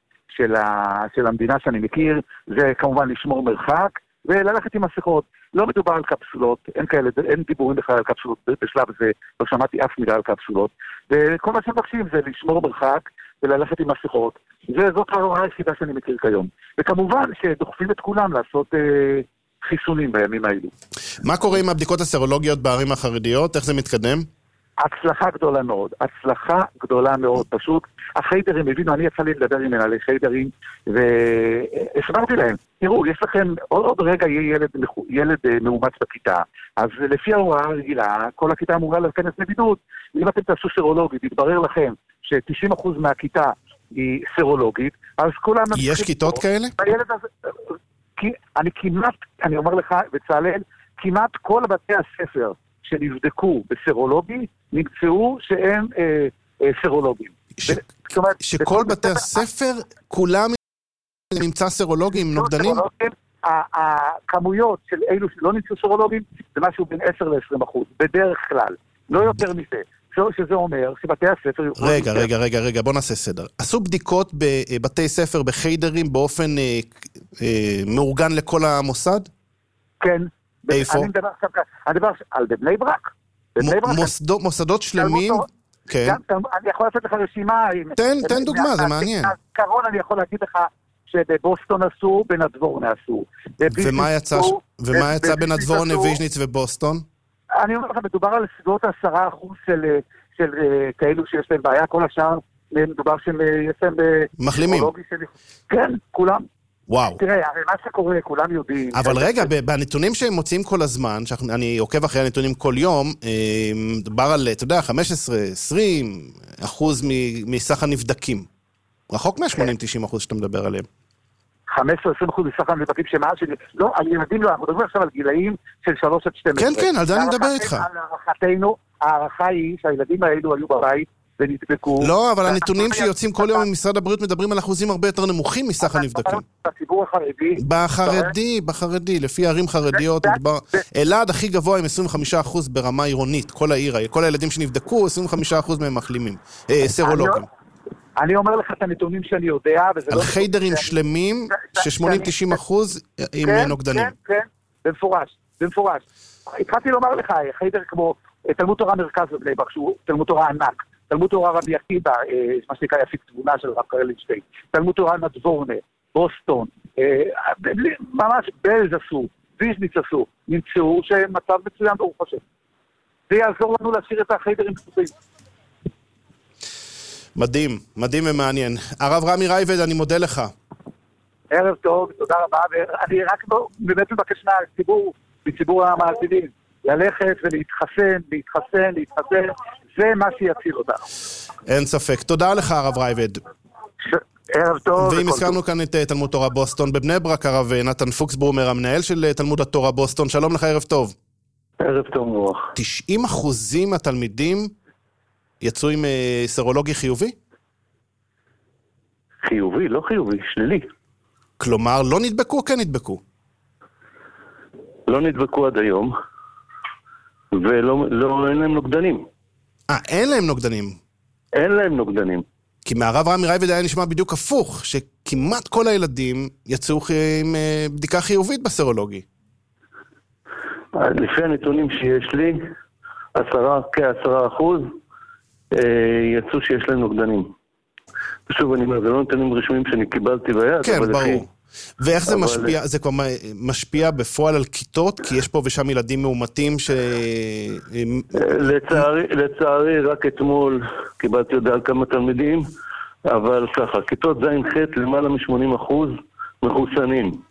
של המדינה שאני מכיר, זה כמובן לשמור מרחק, וללכת עם מסכות. לא מדובר על קפסולות, אין דיבורים בכלל על קפסולות, בשלב הזה לא שמעתי אף מילה על קפסולות, וכל מה שמבקשים זה לשמור מרחק וללכת עם מסכות, וזאת ההוראה היחידה שאני מכיר כיום. וכמובן שדוחפים את כולם לעשות חיסונים בימים האלו. מה קורה עם הבדיקות הסרולוגיות בערים החרדיות? איך זה מתקדם? הצלחה גדולה מאוד, פשוט. החיידרים הבינו, אני יצא לי לדבר עם מנהלי חיידרים, והסברתי להם, תראו, יש לכם, עוד רגע יהיה ילד מאומץ בכיתה, אז לפי ההוראה הרגילה, כל הכיתה אמורה להיכנס לבידוד, אם אתם תעשו סרולוגית, יתברר לכם ש90% מהכיתה היא סרולוגית, אז כולם... יש כיתות כאלה? אני אומר לך, בצלאל, כמעט כל בתי הספר שנבדקו בסרולוגי, נמצאו שהם סרולוגים. שכל בתי הספר, כולם נמצא סרולוגים, נוגדנים? הכמויות של אלו שלא נמצאו סרולוגים, זה משהו בין 10-20%, בדרך כלל, לא יותר מזה. שזה אומר שבתי הספר... רגע, בוא נעשה סדר. עשו בדיקות בבתי ספר, בחיידרים, באופן מאורגן לכל המוסד? כן. איפה? אני מדבר על בבני ברק. מוסדות שלמים? כן. אני יכול לתת לך רשימה. תן דוגמה, זה מעניין. קרון אני יכול להגיד לך שבבוסטון עשו, בנדבורן עשו. ומה יצא בנדבורן, ויז'ניץ ובוסטון? אני אומר לך, מדובר על סביבות 10% של כאלו שיש להם בעיה, כל השאר מדובר של יסם מחלימים. כן, כולם. וואו. תראה, הרי מה שקורה, כולם יודעים. אבל רגע, בנתונים שהם מוצאים כל הזמן, אני עוקב אחרי הנתונים כל יום, מדובר על, אתה יודע, 15-20% מסך הנבדקים. רחוק מה-80-90% שאתה מדבר עליהם. 15-20% מסך הנבדקים שמעל שלי. לא, על ילדים לא, אנחנו מדברים עכשיו על גילאים של 3 עד 12. כן, על זה אני מדבר איתך. להערכתנו, הערכה היא שהילדים האלו היו בבית ונדבקו. לא, אבל הנתונים שיוצאים כל יום ממשרד הבריאות מדברים על אחוזים הרבה יותר נמוכים מסך הנבדקים. בציבור החרדי? בחרדי, לפי ערים חרדיות, אלעד הכי גבוה עם 25% ברמה עירונית, כל העיר, כל הילדים שנבדקו, 25% מהם מחלימים, סרולוגים. אני אומר לך את הנתונים שאני יודע, על חיידרים שלמים, ש-80-90% עם נוגדנים. כן, במפורש. התחלתי לומר לך, חיידר כמו תלמוד תורה מרכז בבני ברק, שהוא תלמוד תורה ענק, תלמוד תורה רבי עקיבא, מה שנקרא יפיק תבונה של רב קרלינסטיין, תלמוד תורה נדבורנה, בוסטון, ממש בלז עשו, ויז'ניץ עשו, נמצאו שמצב מצוין ברוך השם. זה יעזור לנו להשאיר את החיידרים פתוחים. מדהים ומעניין. הרב רמי רייבד, אני מודה לך. ערב טוב, תודה רבה, ואני רק באמת מבקש מציבור המאזינים, ללכת ולהתחסן, זה מה שיציל אותנו. אין ספק. תודה לך, הרב רייבד. ערב טוב. ואם הזכרנו כאן את תלמוד תורה בוסטון בבני ברק, הרב נתן פוקסברומר, המנהל של תלמוד התורה בוסטון, שלום לך, ערב טוב. ערב טוב מרוח. 90% מהתלמידים יצאו עם סרולוגי חיובי? חיובי, לא חיובי, שלילי. כלומר, לא נדבקו או כן נדבקו? לא נדבקו עד היום, ואין להם נוגדנים. אין להם נוגדנים? אין להם נוגדנים. כי מהרב רמי רייבד היה נשמע בדיוק הפוך, שכמעט כל הילדים יצאו עם בדיקה חיובית בסרולוגי. לפי הנתונים שיש לי, כ10% יצאו שיש להם נוגדנים. שוב, אני אומר, זה לא נתונים רשמיים שאני קיבלתי ביד. כן, ברור. ואיך זה משפיע? זה כבר משפיע בפועל על כיתות? כי יש פה ושם ילדים מאומתים ש... לצערי, רק אתמול קיבלתי יודע על כמה תלמידים, אבל ככה, כיתות ז'-ח' למעלה מ-80% מחוסנים.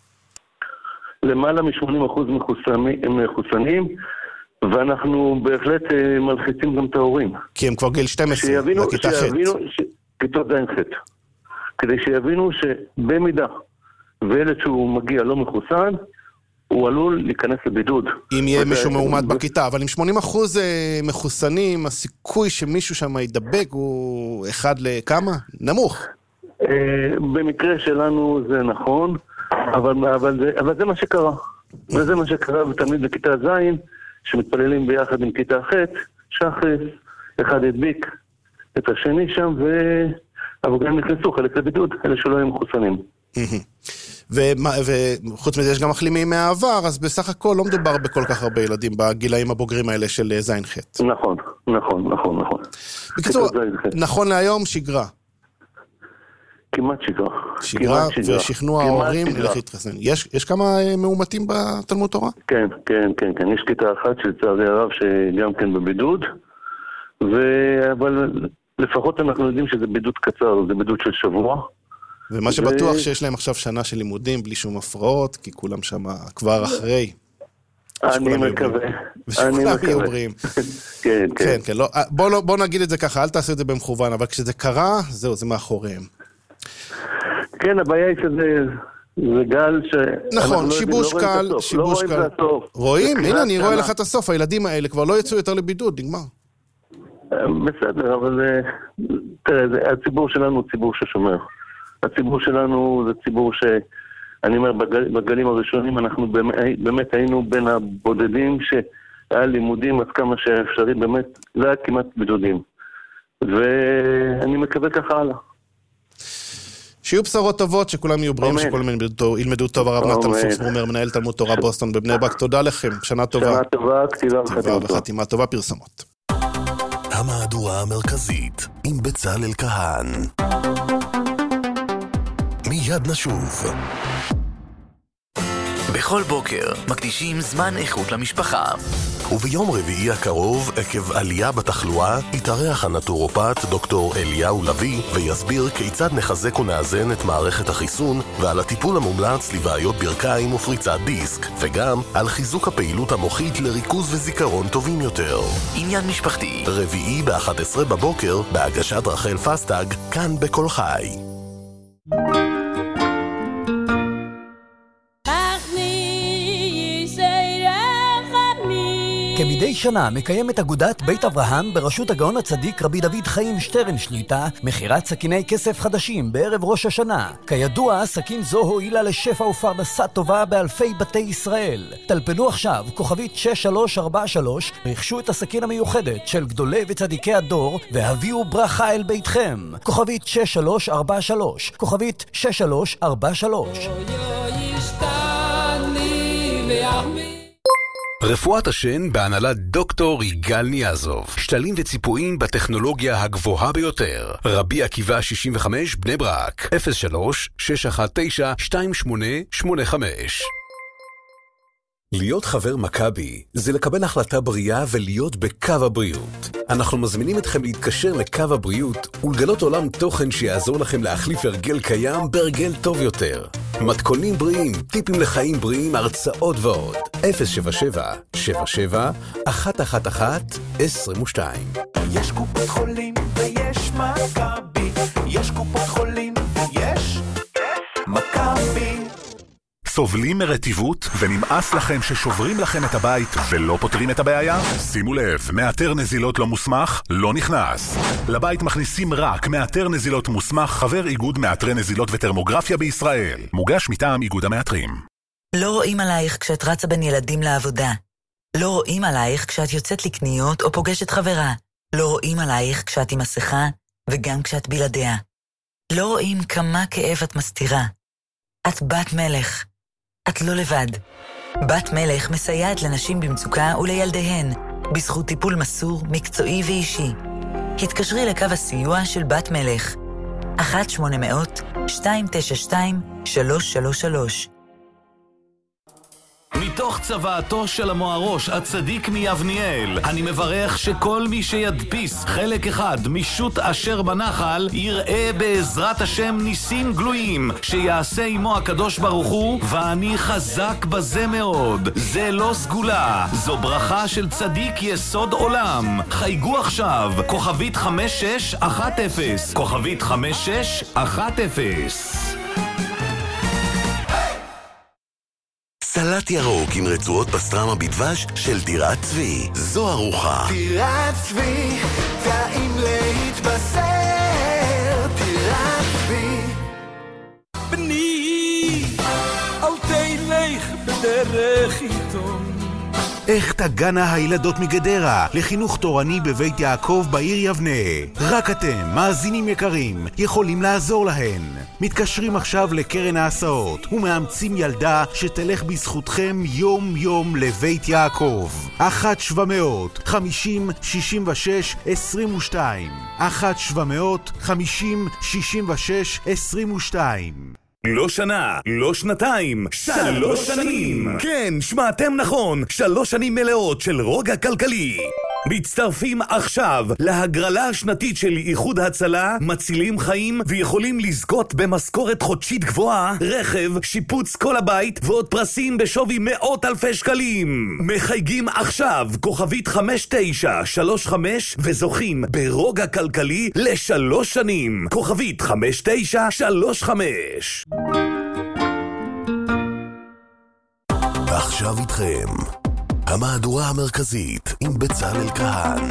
למעלה מ-80% מחוסנים, ואנחנו בהחלט מלחיצים גם את ההורים. כי הם כבר גיל 12, לכיתה ח'. כיתות ז'-ח'. כדי שיבינו שבמידה וילד שהוא מגיע לא מחוסן, הוא עלול להיכנס לבידוד. אם יהיה מישהו מאומת בכיתה, אבל עם 80% מחוסנים, הסיכוי שמישהו שם ידבק הוא 1 לכמה? נמוך. במקרה שלנו זה נכון, אבל זה מה שקרה. וזה מה שקרה בתלמיד בכיתה ז' שמתפללים ביחד עם כיתה ח', שחס, אחד הדביק את השני שם, אבל גם נכנסו חלק לבידוד, אלה שלא היו מחוסנים. וחוץ מזה יש גם מחלימים מהעבר, אז בסך הכל לא מדובר בכל כך הרבה ילדים בגילאים הבוגרים האלה של ז'-ח'. נכון. בקיצור, נכון להיום שגרה. כמעט שגרה, ושכנוע ההורים איך להתחסן. יש כמה מאומתים בתלמוד תורה? כן. יש כיתה אחת שלצערי הרב שגם כן בבידוד, אבל לפחות אנחנו יודעים שזה בידוד קצר, זה בידוד של שבוע. ומה שבטוח שיש להם עכשיו שנה של לימודים בלי שום הפרעות, כי כולם שם כבר אחרי. אני מקווה. ושכולם יהיו בריאים. כן. בוא נגיד את זה ככה, אל תעשה את זה במכוון, אבל כשזה קרה, זהו, זה מאחוריהם. כן, הבעיה היא שזה גל ש... נכון, שיבוש קל. רואים? הנה, אני רואה לך את הסוף. הילדים האלה כבר לא יצאו יותר לבידוד, נגמר. בסדר, אבל תראה, הציבור שלנו הוא ציבור ששומר. הציבור שלנו זה ציבור אני אומר, בגלים הראשונים אנחנו באמת היינו בין הבודדים שהיה לימודים עד כמה שאפשרי, באמת, זה היה כמעט בידודים. ואני מקווה ככה הלאה. שיהיו בשורות טובות, שכולם יהיו בריאים, שכולם ילמדו טוב. הרב נתן פוקסברומר, מנהל תלמוד תורה בוסטון בבני ברק, תודה לכם, שנה טובה. שנה טובה, כתיבה וחתימה טובה, פרסמות. המהדורה המרכזית עם בצלאל כהן. מיד נשוב. בכל בוקר מקדישים זמן איכות למשפחה. וביום רביעי הקרוב, עקב עלייה בתחלואה, יתארח הנטורופט דוקטור אליהו לוי ויסביר כיצד נחזק ונאזן את מערכת החיסון ועל הטיפול המומלץ לבעיות ברכיים ופריצת דיסק, וגם על חיזוק הפעילות המוחית לריכוז וזיכרון טובים יותר. עניין משפחתי, רביעי ב-11 בבוקר, בהגשת רחל פסטג, כאן בכל חי. כמדי שנה מקיימת אגודת בית אברהם בראשות הגאון הצדיק רבי דוד חיים שטרן שליטה מכירת סכיני כסף חדשים בערב ראש השנה. כידוע, סכין זו הועילה לשפע ופרנסה טובה באלפי בתי ישראל. טלפנו עכשיו כוכבית 6343, רכשו את הסכין המיוחדת של גדולי וצדיקי הדור והביאו ברכה אל ביתכם. כוכבית 6343, כוכבית 6343. רפואת השן בהנהלת דוקטור יגאל ניאזוב. שתלים וציפויים בטכנולוגיה הגבוהה ביותר. רבי עקיבא 65 בני ברק 03-619-2885. להיות חבר מכבי זה לקבל החלטה בריאה ולהיות בקו הבריאות. אנחנו מזמינים אתכם להתקשר לקו הבריאות ולגלות עולם תוכן שיעזור לכם להחליף הרגל קיים בהרגל טוב יותר. מתכונים בריאים, טיפים לחיים בריאים, הרצאות ועוד. 077-77-111-22. יש קופות חולים ויש מכבי, יש קופות חולים ויש מכבי. סובלים מרטיבות ונמאס לכם ששוברים לכם את הבית ולא פותרים את הבעיה? שימו לב, מאתר נזילות לא מוסמך לא נכנס. לבית מכניסים רק מאתר נזילות מוסמך, חבר איגוד מאתרי נזילות וטרמוגרפיה בישראל. מוגש מטעם איגוד המאתרים. לא רואים עלייך כשאת רצה בין ילדים לעבודה. לא רואים עלייך כשאת יוצאת לקניות או פוגשת חברה. לא רואים עלייך כשאת עם מסכה וגם כשאת בלעדיה. לא רואים כמה כאב את מסתירה. את בת מלך. את לא לבד. בת מלך מסייעת לנשים במצוקה ולילדיהן, בזכות טיפול מסור, מקצועי ואישי. התקשרי לקו הסיוע של בת מלך. 1-800-292-333. מתוך צוואתו של המוארוש הצדיק מיבניאל, אני מברך שכל מי שידפיס חלק אחד משוט אשר בנחל יראה בעזרת השם ניסים גלויים שיעשה עמו הקדוש ברוך הוא, ואני חזק בזה מאוד. זה לא סגולה, זו ברכה של צדיק יסוד עולם. חייגו עכשיו, כוכבית 5610, כוכבית 5610. סלט ירוק עם רצועות פסטרמה בדבש של טירת צבי. זו ארוחה. טירת צבי, טעים להתבשר. טירת צבי. בני, אל תלך בדרך עיתון. איך תגנה הילדות מגדרה לחינוך תורני בבית יעקב בעיר יבנה. רק אתם, מאזינים יקרים, יכולים לעזור להן. מתקשרים עכשיו לקרן ההסעות ומאמצים ילדה שתלך בזכותכם יום יום לבית יעקב. 1-700-50-66-22 1-700-50-66-22. לא שנה, לא שנתיים, 3 שנים. כן, שמעתם נכון, 3 שנים מלאות של רוגע כלכלי. מצטרפים עכשיו להגרלה השנתית של איחוד הצלה, מצילים חיים ויכולים לזכות במשכורת חודשית גבוהה, רכב, שיפוץ כל הבית ועוד פרסים בשווי מאות אלפי שקלים. מחייגים עכשיו כוכבית 5935 וזוכים ברוגע כלכלי ל3 שנים. כוכבית 5935. ועכשיו איתכם המהדורה המרכזית עם בצלאל כהן.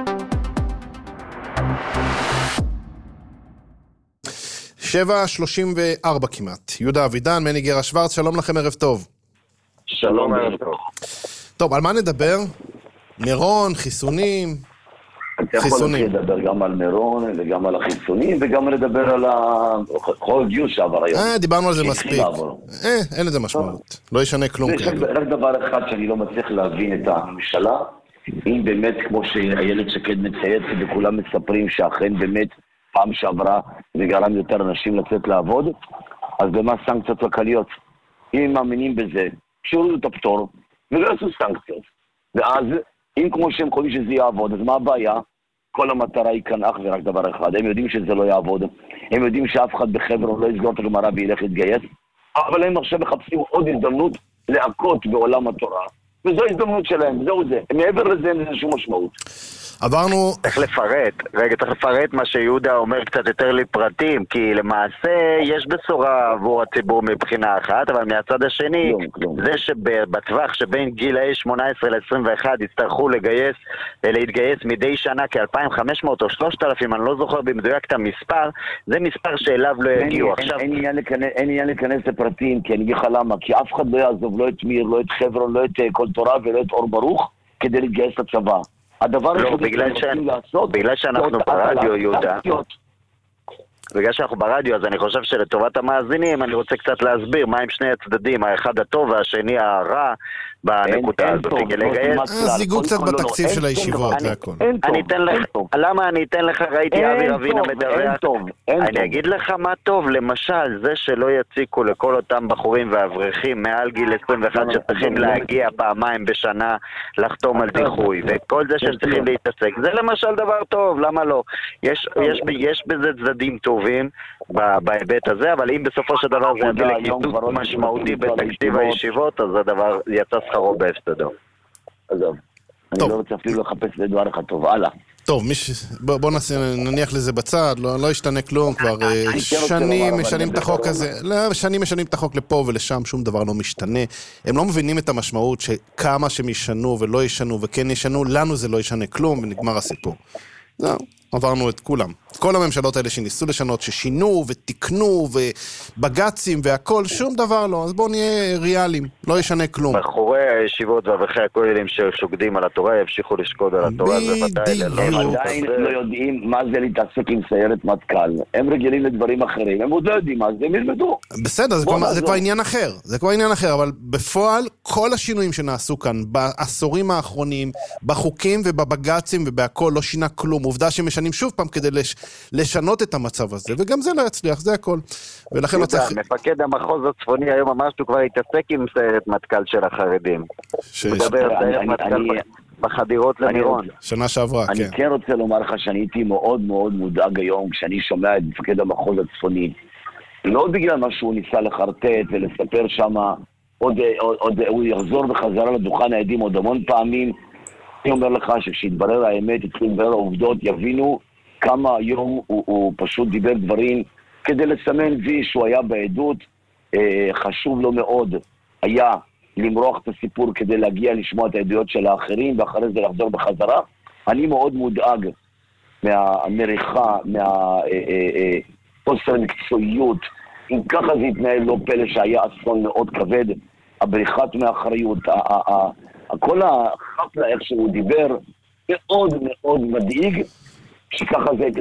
7:34 כמעט. יהודה אבידן, מני גרה שוורץ, שלום לכם, ערב טוב. שלום, ערב טוב. טוב, על מה נדבר? מירון, חיסונים. אתה יכול לדבר גם על מירון וגם על החיסונים וגם לדבר על כל גיוס שעבר היום. דיברנו על זה מספיק. אין לזה משמעות. לא ישנה כלום. רק דבר אחד שאני לא מצליח להבין את הממשלה, אם באמת כמו שאיילת שקד מציינת וכולם מספרים שאכן באמת פעם שעברה וגרם יותר אנשים לצאת לעבוד, אז במה סנקציות כלכליות? אם מאמינים בזה, שיורידו את הפטור ולא יעשו סנקציות. ואז, אם כמו שהם חושבים שזה יעבוד, אז מה הבעיה? כל המטרה היא כאן אך ורק דבר אחד. הם יודעים שזה לא יעבוד. הם יודעים שאף אחד בחברון לא יסגור את הגמרא וילך להתגייס. אבל הם עכשיו מחפשים עוד הזדמנות להכות בעולם התורה. וזו הזדמנות שלהם, זהו זה. מעבר לזה אין לזה שום משמעות. עברנו... צריך לפרט מה שיהודה אומר קצת יותר לפרטים, כי למעשה יש בשורה עבור הציבור מבחינה אחת, אבל מהצד השני, זה שבטווח שבין גילאי 18 ל-21 יצטרכו להתגייס מדי שנה כ-2,500 או 3,000, אני לא זוכר במדויק את המספר, זה מספר שאליו לא יגיעו. אין עניין להיכנס לפרטים, כי אני אגיד לך למה, כי אף אחד לא יעזוב, לא את מיר, לא את חברון, לא את כל תורה ולא את אור ברוך, כדי להתגייס לצבא. הדבר לא, בגלל שאנחנו ברדיו, יהודה. בגלל שאנחנו ברדיו, אז אני חושב שלטובת המאזינים, אני רוצה קצת להסביר מה עם שני הצדדים, האחד הטוב והשני הרע בנקודה הזאת. זיגו קצת בתקציב של הישיבות, זה הכל. למה אני אתן לך, ראיתי אבי רבינה מדווח. אני אגיד לך מה טוב, למשל, זה שלא יציקו לכל אותם בחורים ואברכים מעל גיל 21 שצריכים להגיע פעמיים בשנה לחתום על דיחוי, וכל זה שהם צריכים להתעסק, זה למשל דבר טוב, למה לא? יש בזה צדדים טובים בהיבט הזה, אבל אם בסופו של דבר זה יביא לקיצוץ משמעותי בתקציב הישיבות, אז הדבר יצא שכרו בהפסדו. עזוב, אני לא רוצה אפילו לחפש לדבר אחד טוב, הלאה. טוב, בוא נניח לזה בצד, לא ישתנה כלום, כבר שנים משנים את החוק הזה, שנים משנים את החוק לפה ולשם, שום דבר לא משתנה. הם לא מבינים את המשמעות שכמה שהם ישנו ולא ישנו וכן ישנו, לנו זה לא ישנה כלום ונגמר הסיפור. זהו. עברנו את כולם. כל הממשלות האלה שניסו לשנות, ששינו ותקנו ובגצים והכל, שום דבר לא. אז בואו נהיה ריאליים, לא ישנה כלום. בחורי הישיבות ואברכי הכוללים ששוקדים על התורה, ימשיכו לשקוד על התורה. בדיוק. הם עדיין לא יודעים מה זה להתעסק עם סיירת מטכ"ל. הם רגילים לדברים אחרים. הם עוד לא יודעים מה זה, הם ילמדו. בסדר, זה כבר עניין אחר. זה כבר עניין אחר, אבל בפועל, כל השינויים שנעשו כאן, בעשורים האחרונים, בחוקים ובבגצים ובהכל, לא שינה כלום. עובדה שמשנים שוב פעם כדי לשנות את המצב הזה, וגם זה לא יצליח, זה הכל. ולכן מפקד המחוז הצפוני היום ממש הוא כבר התעסק עם סיירת מטכ"ל של החרדים. מדבר סיירת מטכ"ל בחדירות למירון. שנה שעברה, כן. אני כן רוצה לומר לך שאני הייתי מאוד מאוד מודאג היום כשאני שומע את מפקד המחוז הצפוני. לא בגלל מה שהוא ניסה לחרטט ולספר שם, עוד הוא יחזור בחזרה לדוכן העדים עוד המון פעמים. אני אומר לך שכשיתברר האמת, יתברר העובדות, יבינו כמה היום הוא פשוט דיבר דברים כדי לסמן וי שהוא היה בעדות. חשוב לו מאוד היה למרוח את הסיפור כדי להגיע לשמוע את העדויות של האחרים ואחרי זה לחזור בחזרה. אני מאוד מודאג מהמריחה, מהחוסר מקצועיות. אם ככה זה יתנהל, לא פלא שהיה אסון מאוד כבד. הבריחת מאחריות, כל החפלה איך שהוא דיבר, מאוד מאוד מדאיג, שככה זה...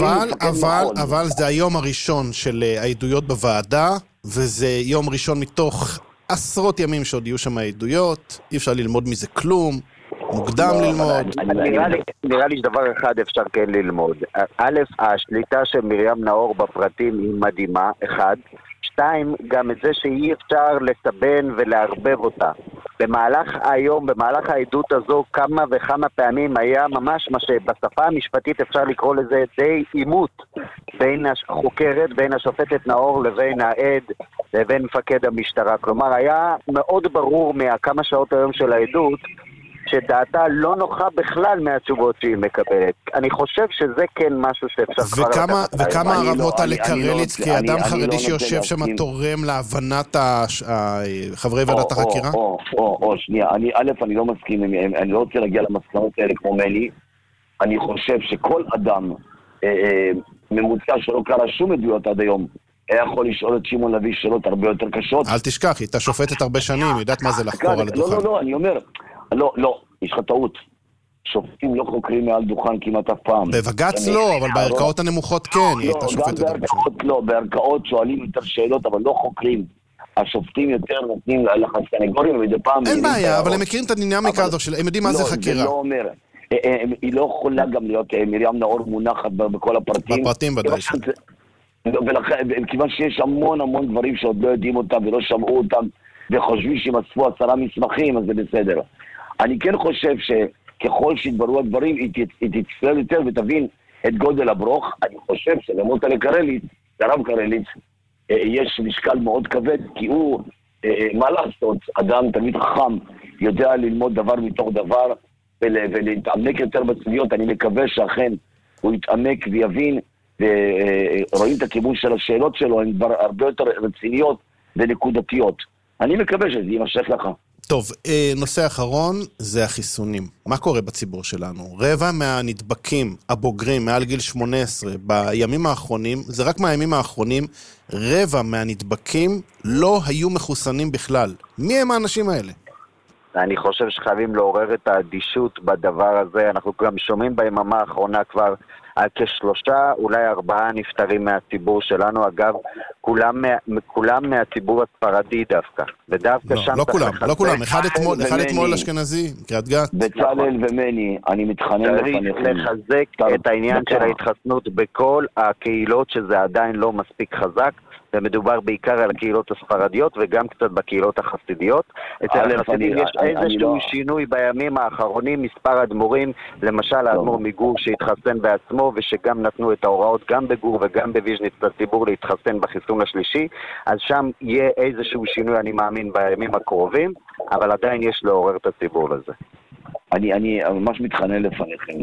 אבל זה היום הראשון של העדויות בוועדה, וזה יום ראשון מתוך עשרות ימים שעוד יהיו שם העדויות, אי אפשר ללמוד מזה כלום, מוקדם ללמוד. נראה לי שדבר אחד אפשר כן ללמוד. א', השליטה של מרים נאור בפרטים היא מדהימה, אחד. שתיים, גם את זה שאי אפשר לסבן ולהרבב אותה. במהלך היום, במהלך העדות הזו, כמה וכמה פעמים היה ממש מה שבשפה המשפטית אפשר לקרוא לזה די עימות בין החוקרת, בין השופטת נאור לבין העד, לבין מפקד המשטרה. כלומר, היה מאוד ברור מהכמה שעות היום של העדות, שדעתה לא נוחה בכלל מהתשובות שהיא מקבלת. אני חושב שזה כן משהו שאפשר כבר... וכמה הרב מוטלה קרליץ, כאדם חרדי שיושב שם תורם להבנת חברי ועדת החקירה? שנייה, אני לא מסכים, אני לא רוצה להגיע למסקנות האלה כמו מני. אני חושב שכל אדם ממוצע שלא קרא שום עדויות עד היום, היה יכול לשאול את שמעון לוי שאלות הרבה יותר קשות. אל תשכח, היא הייתה שופטת הרבה שנים, יודעת מה זה לחקור על הדוכן. לא, אני אומר... לא, יש לך טעות. שופטים לא חוקרים מעל דוכן כמעט אף פעם. בבגץ לא, אבל בערכאות הנמוכות כן, היא הייתה שופטת. גם בערכאות לא, בערכאות שואלים יותר שאלות, אבל לא חוקרים. השופטים יותר נותנים לסנגורים ומדי פעם... אין בעיה, אבל הם מכירים את הדינמיקה הזו של... הם יודעים מה זה חקירה. זה לא אומר. היא לא יכולה גם להיות מרים נאור מונחת בכל הפרטים. בפרטים ודאי. כיוון שיש המון דברים שעוד לא יודעים אותם ולא שמעו אותם, וחושבים שהם אספו 10 מסמכים, אז זה בסדר. אני כן חושב שככל שיתברו הדברים, היא תצטרף יותר ותבין את גודל הברוך. אני חושב שלמות לקרליץ, לרב קרליץ, יש משקל מאוד כבד, כי הוא, מה לעשות, אדם תמיד חכם, יודע ללמוד דבר מתוך דבר, ולהתעמק יותר בסוגיות. אני מקווה שאכן הוא יתעמק ויבין, ורואים את הכיוון של השאלות שלו, הן כבר הרבה יותר רציניות ונקודתיות. אני מקווה שזה יימשך לך. טוב, נושא אחרון זה החיסונים. מה קורה בציבור שלנו? רבע מהנדבקים הבוגרים מעל גיל 18 בימים האחרונים, זה רק מהימים האחרונים, רבע מהנדבקים לא היו מחוסנים בכלל. מי הם האנשים האלה? אני חושב שחייבים לעורר את האדישות בדבר הזה. אנחנו גם שומעים ביממה האחרונה כבר על כ3, אולי 4 נפטרים מהציבור שלנו. אגב, כולם מהציבור הספרדי דווקא. ודווקא שם... לא כולם. אחד אתמול אשכנזי, קריית גת. בצלאל ומני, אני מתחנן לפניכם. צריך לחזק את העניין של ההתחסנות בכל הקהילות, שזה עדיין לא מספיק חזק. ומדובר בעיקר על הקהילות הספרדיות וגם קצת בקהילות החסידיות. אצל החסידים יש איזשהו שינוי בימים האחרונים, מספר אדמו"רים, למשל האדמו"ר מגור שהתחסן בעצמו ושגם נתנו את ההוראות גם בגור וגם בוויז'ניץ לציבור להתחסן בחיסון השלישי, אז שם יהיה איזשהו שינוי, אני מאמין, בימים הקרובים, אבל עדיין יש לעורר את הציבור לזה. אני ממש מתחנן לפניכם,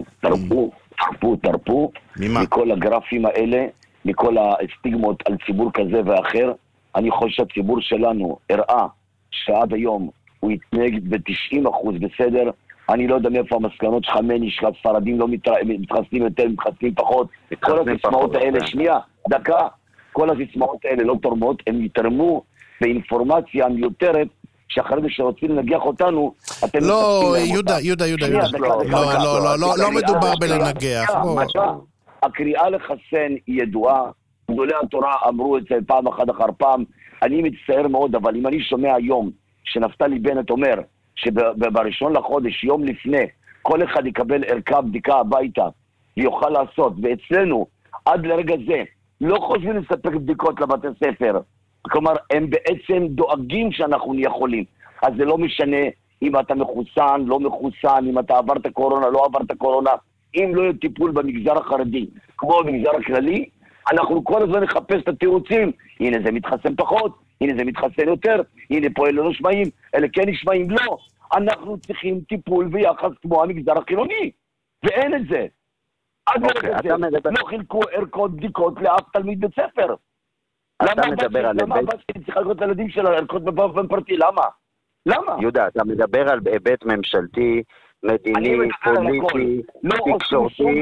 תרפו מכל הגרפים האלה, מכל הסטיגמות על ציבור כזה ואחר. אני חושב שהציבור שלנו הראה שעד היום הוא יתנהג ב-90% בסדר. אני לא יודע מאיפה המסקנות שלך מני, שהספרדים לא מתחסנים יותר, מתחסנים פחות. כל הסיסמאות האלה, כל הסיסמאות האלה לא תורמות, הם יתרמו באינפורמציה מיותרת, שאחרי זה שרוצים לנגח אותנו, אתם... לא, יהודה, לא מדובר בלנגח. הקריאה לחסן היא ידועה, גדולי התורה אמרו את זה פעם אחת אחר פעם. אני מצטער מאוד, אבל אם אני שומע היום שנפתלי בנט אומר שבראשון לחודש, יום לפני, כל אחד יקבל ערכה בדיקה הביתה ויוכל לעשות, ואצלנו עד לרגע זה לא חושבים לספק בדיקות לבתי ספר, כלומר הם בעצם דואגים שאנחנו יכולים. אז זה לא משנה אם אתה מחוסן, לא מחוסן, אם אתה עברת קורונה, לא עברת קורונה. אם לא יהיה טיפול במגזר החרדי כמו במגזר הכללי, אנחנו כל הזמן נחפש את התירוצים. הנה זה מתחסן פחות, הנה זה מתחסן יותר, הנה פה אלה לא נשמעים, אלה כן נשמעים. לא, אנחנו צריכים טיפול ויחס כמו המגזר החילוני, ואין את זה. עד לרגע זה לא חילקו ערכות בדיקות לאף תלמיד בית ספר. למה הבת שלי צריכה לקרוא את הילדים שלה ערכות באופן פרטי? למה? יהודה, אתה מדבר על היבט ממשלתי, מדיני, פוליטי, תקשורתי,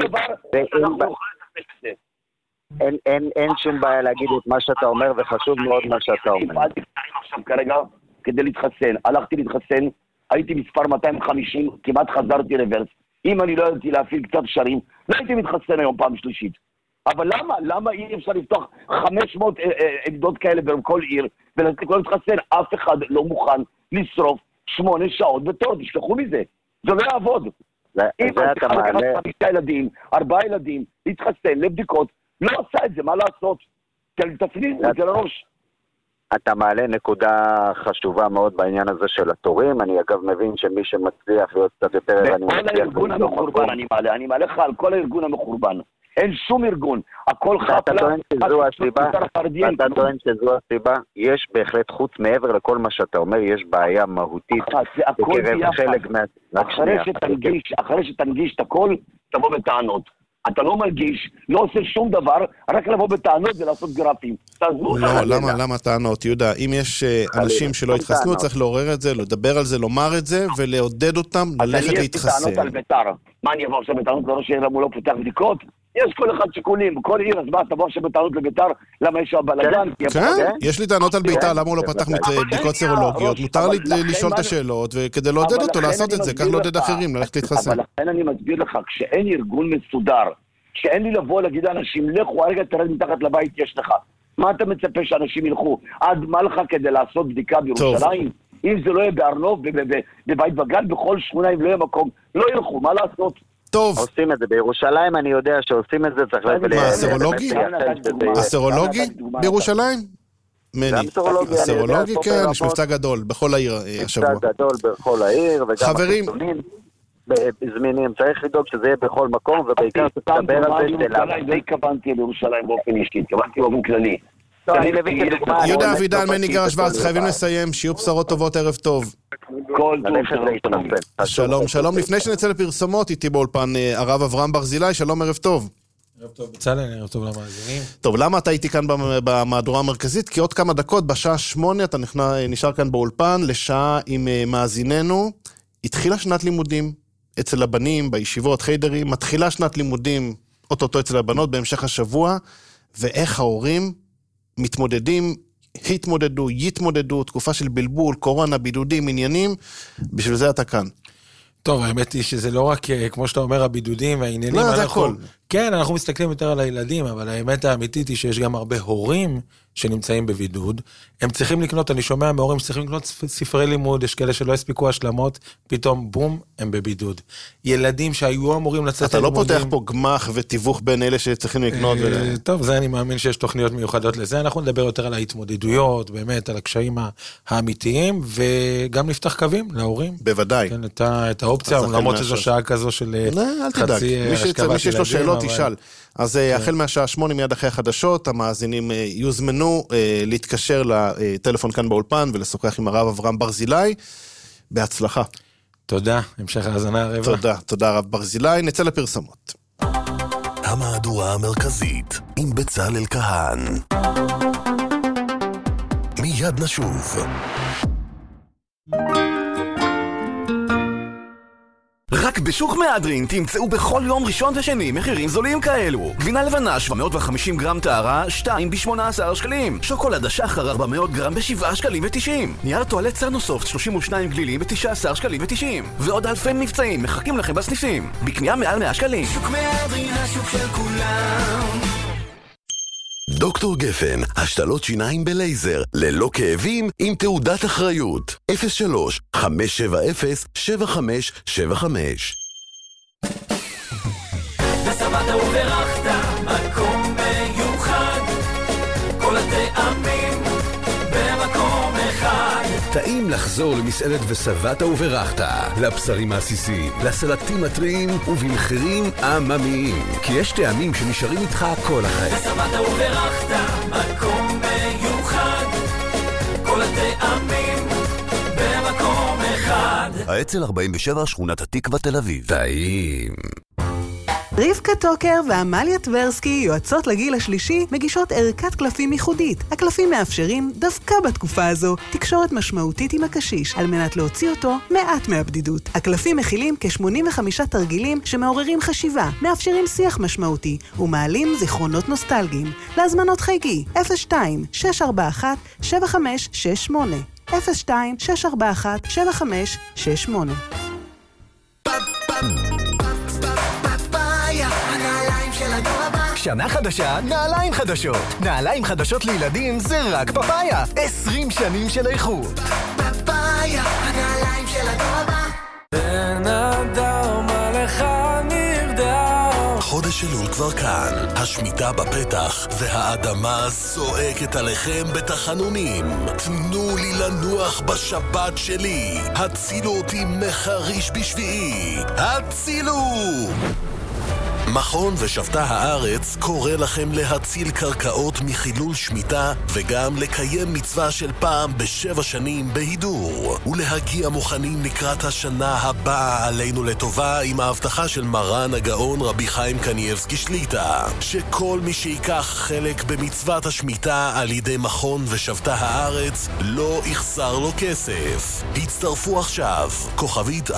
אין שום בעיה להגיד את מה שאתה אומר, וחשוב מאוד מה שאתה אומר. עכשיו כרגע, כדי להתחסן, הלכתי להתחסן, הייתי מספר 250, כמעט חזרתי רוורס. אם אני לא ידעתי להפעיל קצת שרים, לא הייתי מתחסן היום פעם שלישית. אבל למה אי אפשר לפתוח 500 עמדות כאלה בכל עיר, ולתת לא להתחסן? אף אחד לא מוכן לשרוף 8 שעות בתור, תשכחו מזה. זה לא יעבוד. אם אתה צריכה לקחת 5 ילדים, 4 ילדים, להתחסן לבדיקות, לא עושה את זה, מה לעשות? תפנים את זה לראש. אתה מעלה נקודה חשובה מאוד בעניין הזה של התורים. אני אגב מבין שמי שמצליח להיות קצת יותר... וכל הארגון המחורבן אני מעלה לך על כל הארגון המחורבן. אין שום ארגון, הכל חפלה. אתה טוען שזו הסיבה? יש בהחלט חוץ מעבר לכל מה שאתה אומר, יש בעיה מהותית בקרב חלק אחרי שתנגיש את הכל, תבוא בטענות. אתה לא מרגיש, לא עושה שום דבר, רק לבוא בטענות ולעשות גרפים. לא, למה טענות, יהודה? אם יש אנשים שלא התחסנו, צריך לעורר את זה, לדבר על זה, לומר את זה, ולעודד אותם ללכת להתחסן. אז אני יש טענות על ביתר. מה אני אבוא עכשיו בטענות לראש העיר למה הוא לא פותח בדיקות? יש כל אחד שיקולים, כל עיר, אז מה, תבוא עכשיו בטענות לביתר, למה יש בלגן? כן, יש לי טענות על ביתר, למה הוא לא פתח בדיקות סרולוגיות? מותר לי לשאול את השאלות, וכדי לעודד אותו לעשות את זה, כך לעודד אחרים, ללכת להתחסן. אבל לכן אני מסביר לך, כשאין ארגון מסודר, כשאין לי לבוא להגיד לאנשים, לכו, הרגע תרד מתחת לבית, יש לך. מה אתה מצפה שאנשים ילכו? עד מה לך כדי לעשות בדיקה בירושלים? אם זה לא יהיה בארנוב, בבית בגן, בכל שכונה, אם לא יהיה מקום, לא ילכו, מה לעשות? טוב. עושים את זה בירושלים, אני יודע שעושים את זה, צריך מה, הסרולוגי? הסרולוגי בירושלים? מני. הסרולוגי, כן, יש מבצע גדול בכל העיר השבוע. מבצע גדול בכל העיר, וגם החיסונים זמינים. צריך לדאוג שזה יהיה בכל מקום, ובעיקר תדבר על זה די התכוונתי לירושלים באופן אישי, התכוונתי באופן כללי. יהודה אבידן, מני גרש ורץ, חייבים לסיים, שיהיו בשורות טובות, ערב טוב. כל טוב, שלום, שלום. לפני שנצא לפרסומות, איתי באולפן הרב אברהם ברזילי, שלום, ערב טוב. ערב טוב בצלאל, ערב טוב למאזינים. טוב, למה אתה איתי כאן במהדורה המרכזית? כי עוד כמה דקות, בשעה 8, אתה נשאר כאן באולפן, לשעה עם מאזיננו. התחילה שנת לימודים אצל הבנים, בישיבות, חיידרים, מתחילה שנת לימודים, אוטוטו אצל הבנות, בהמשך השבוע, ואיך ההורים מתמודדים, יתמודדו, תקופה של בלבול, קורונה, בידודים, עניינים, בשביל זה אתה כאן. טוב, האמת היא שזה לא רק, כמו שאתה אומר, הבידודים והעניינים. לא, זה הכל. כן, אנחנו מסתכלים יותר על הילדים, אבל האמת האמיתית היא שיש גם הרבה הורים שנמצאים בבידוד. הם צריכים לקנות, אני שומע מהורים שצריכים לקנות ספרי לימוד, יש כאלה שלא הספיקו השלמות, פתאום בום, הם בבידוד. ילדים שהיו אמורים לצאת אתה לא פותח פה גמח ותיווך בין אלה שצריכים לקנות. טוב, זה אני מאמין שיש תוכניות מיוחדות לזה. אנחנו נדבר יותר על ההתמודדויות, באמת, על הקשיים האמיתיים, וגם נפתח קווים להורים. בוודאי. את האופציה, למרות שזו שעה כזו של חצי השכבת ילדים. תשאל. אז החל מהשעה 8 מיד אחרי החדשות, המאזינים יוזמנו להתקשר לטלפון כאן באולפן ולשוחח עם הרב אברהם ברזילי. בהצלחה. תודה, המשך ההאזנה הרבה. תודה רב ברזילי. נצא לפרסומות. המהדורה המרכזית עם בצלאל כהן. מיד נשוב. רק בשוק מהדרין תמצאו בכל יום ראשון ושני מחירים זולים כאלו. גבינה לבנה 750 גרם טהרה 2 ב-18 שקלים. שוקולד שחר 400 גרם ב-7 שקלים ו-90. נייר טואלט סרנוסופט 32 גלילים ב-19 שקלים ו-90. ועוד אלפי מבצעים מחכים לכם בסניפים. בקנייה מעל 100 שקלים. שוק מהדרין, השוק של כולם. דוקטור גפן, השתלות שיניים בלייזר, ללא כאבים, עם תעודת אחריות. 03-570-7575. ושבעת וברכת, מקום מיוחד, כל הטעמים במקום אחד. טעים לחזור למסעדת ושבעת וברכת, לבשרים העסיסי, לסלטים הטריים ובמחירים עממיים, כי יש טעמים שנשארים איתך כל החיים. ושבעת וברכת, מקום מיוחד, כל הטעמים במקום אחד. האצ"ל 47, שכונת התקווה, תל אביב. טעים. רבקה טוקר ועמליה טברסקי, יועצות לגיל השלישי, מגישות ערכת קלפים ייחודית. הקלפים מאפשרים, דווקא בתקופה הזו, תקשורת משמעותית עם הקשיש, על מנת להוציא אותו מעט מהבדידות. הקלפים מכילים כ-85 תרגילים שמעוררים חשיבה, מאפשרים שיח משמעותי, ומעלים זיכרונות נוסטלגיים. להזמנות חייגי, 02-641-7568. 02-641-7568. שנה חדשה, נעליים חדשות. נעליים חדשות לילדים זה רק פפאיה. 20 שנים של איכות. פפאיה, הנעליים של הדור הבא. בן אדם עליך נרדם. חודש אלול כבר כאן, השמיטה בפתח, והאדמה זועקת עליכם בתחנונים. תנו לי לנוח בשבת שלי. הצילו אותי מחריש בשביעי. הצילו! מכון ושבתה הארץ קורא לכם להציל קרקעות מחילול שמיטה וגם לקיים מצווה של פעם ב7 שנים בהידור ולהגיע מוכנים לקראת השנה הבאה עלינו לטובה עם ההבטחה של מרן הגאון רבי חיים קניאבסקי שליטה שכל מי שיקח חלק במצוות השמיטה על ידי מכון ושבתה הארץ לא יחסר לו כסף. הצטרפו עכשיו, כוכבית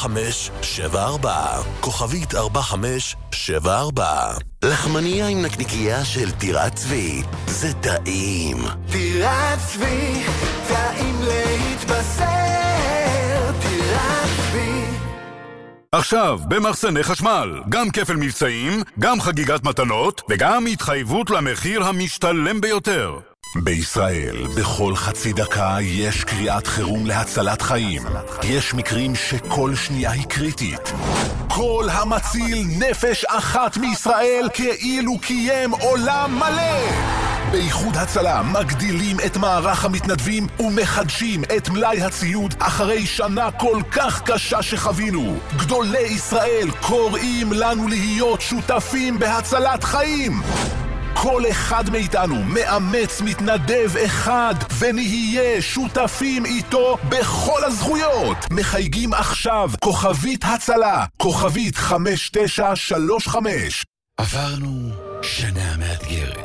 4574, כוכבית 4574. לחמניה עם נקניקייה של טירת צבי, זה טעים. טירת צבי, טעים להתבשר, טירת צבי. עכשיו, במחסני חשמל, גם כפל מבצעים, גם חגיגת מתנות, וגם התחייבות למחיר המשתלם ביותר. בישראל, בכל חצי דקה יש קריאת חירום להצלת חיים. יש מקרים שכל שנייה היא קריטית. כל המציל נפש אחת מישראל כאילו קיים עולם מלא. באיחוד הצלה מגדילים את מערך המתנדבים ומחדשים את מלאי הציוד אחרי שנה כל כך קשה שחווינו. גדולי ישראל קוראים לנו להיות שותפים בהצלת חיים. כל אחד מאיתנו מאמץ מתנדב אחד ונהיה שותפים איתו בכל הזכויות. מחייגים עכשיו כוכבית הצלה, כוכבית 5935. עברנו שנה מאתגרת.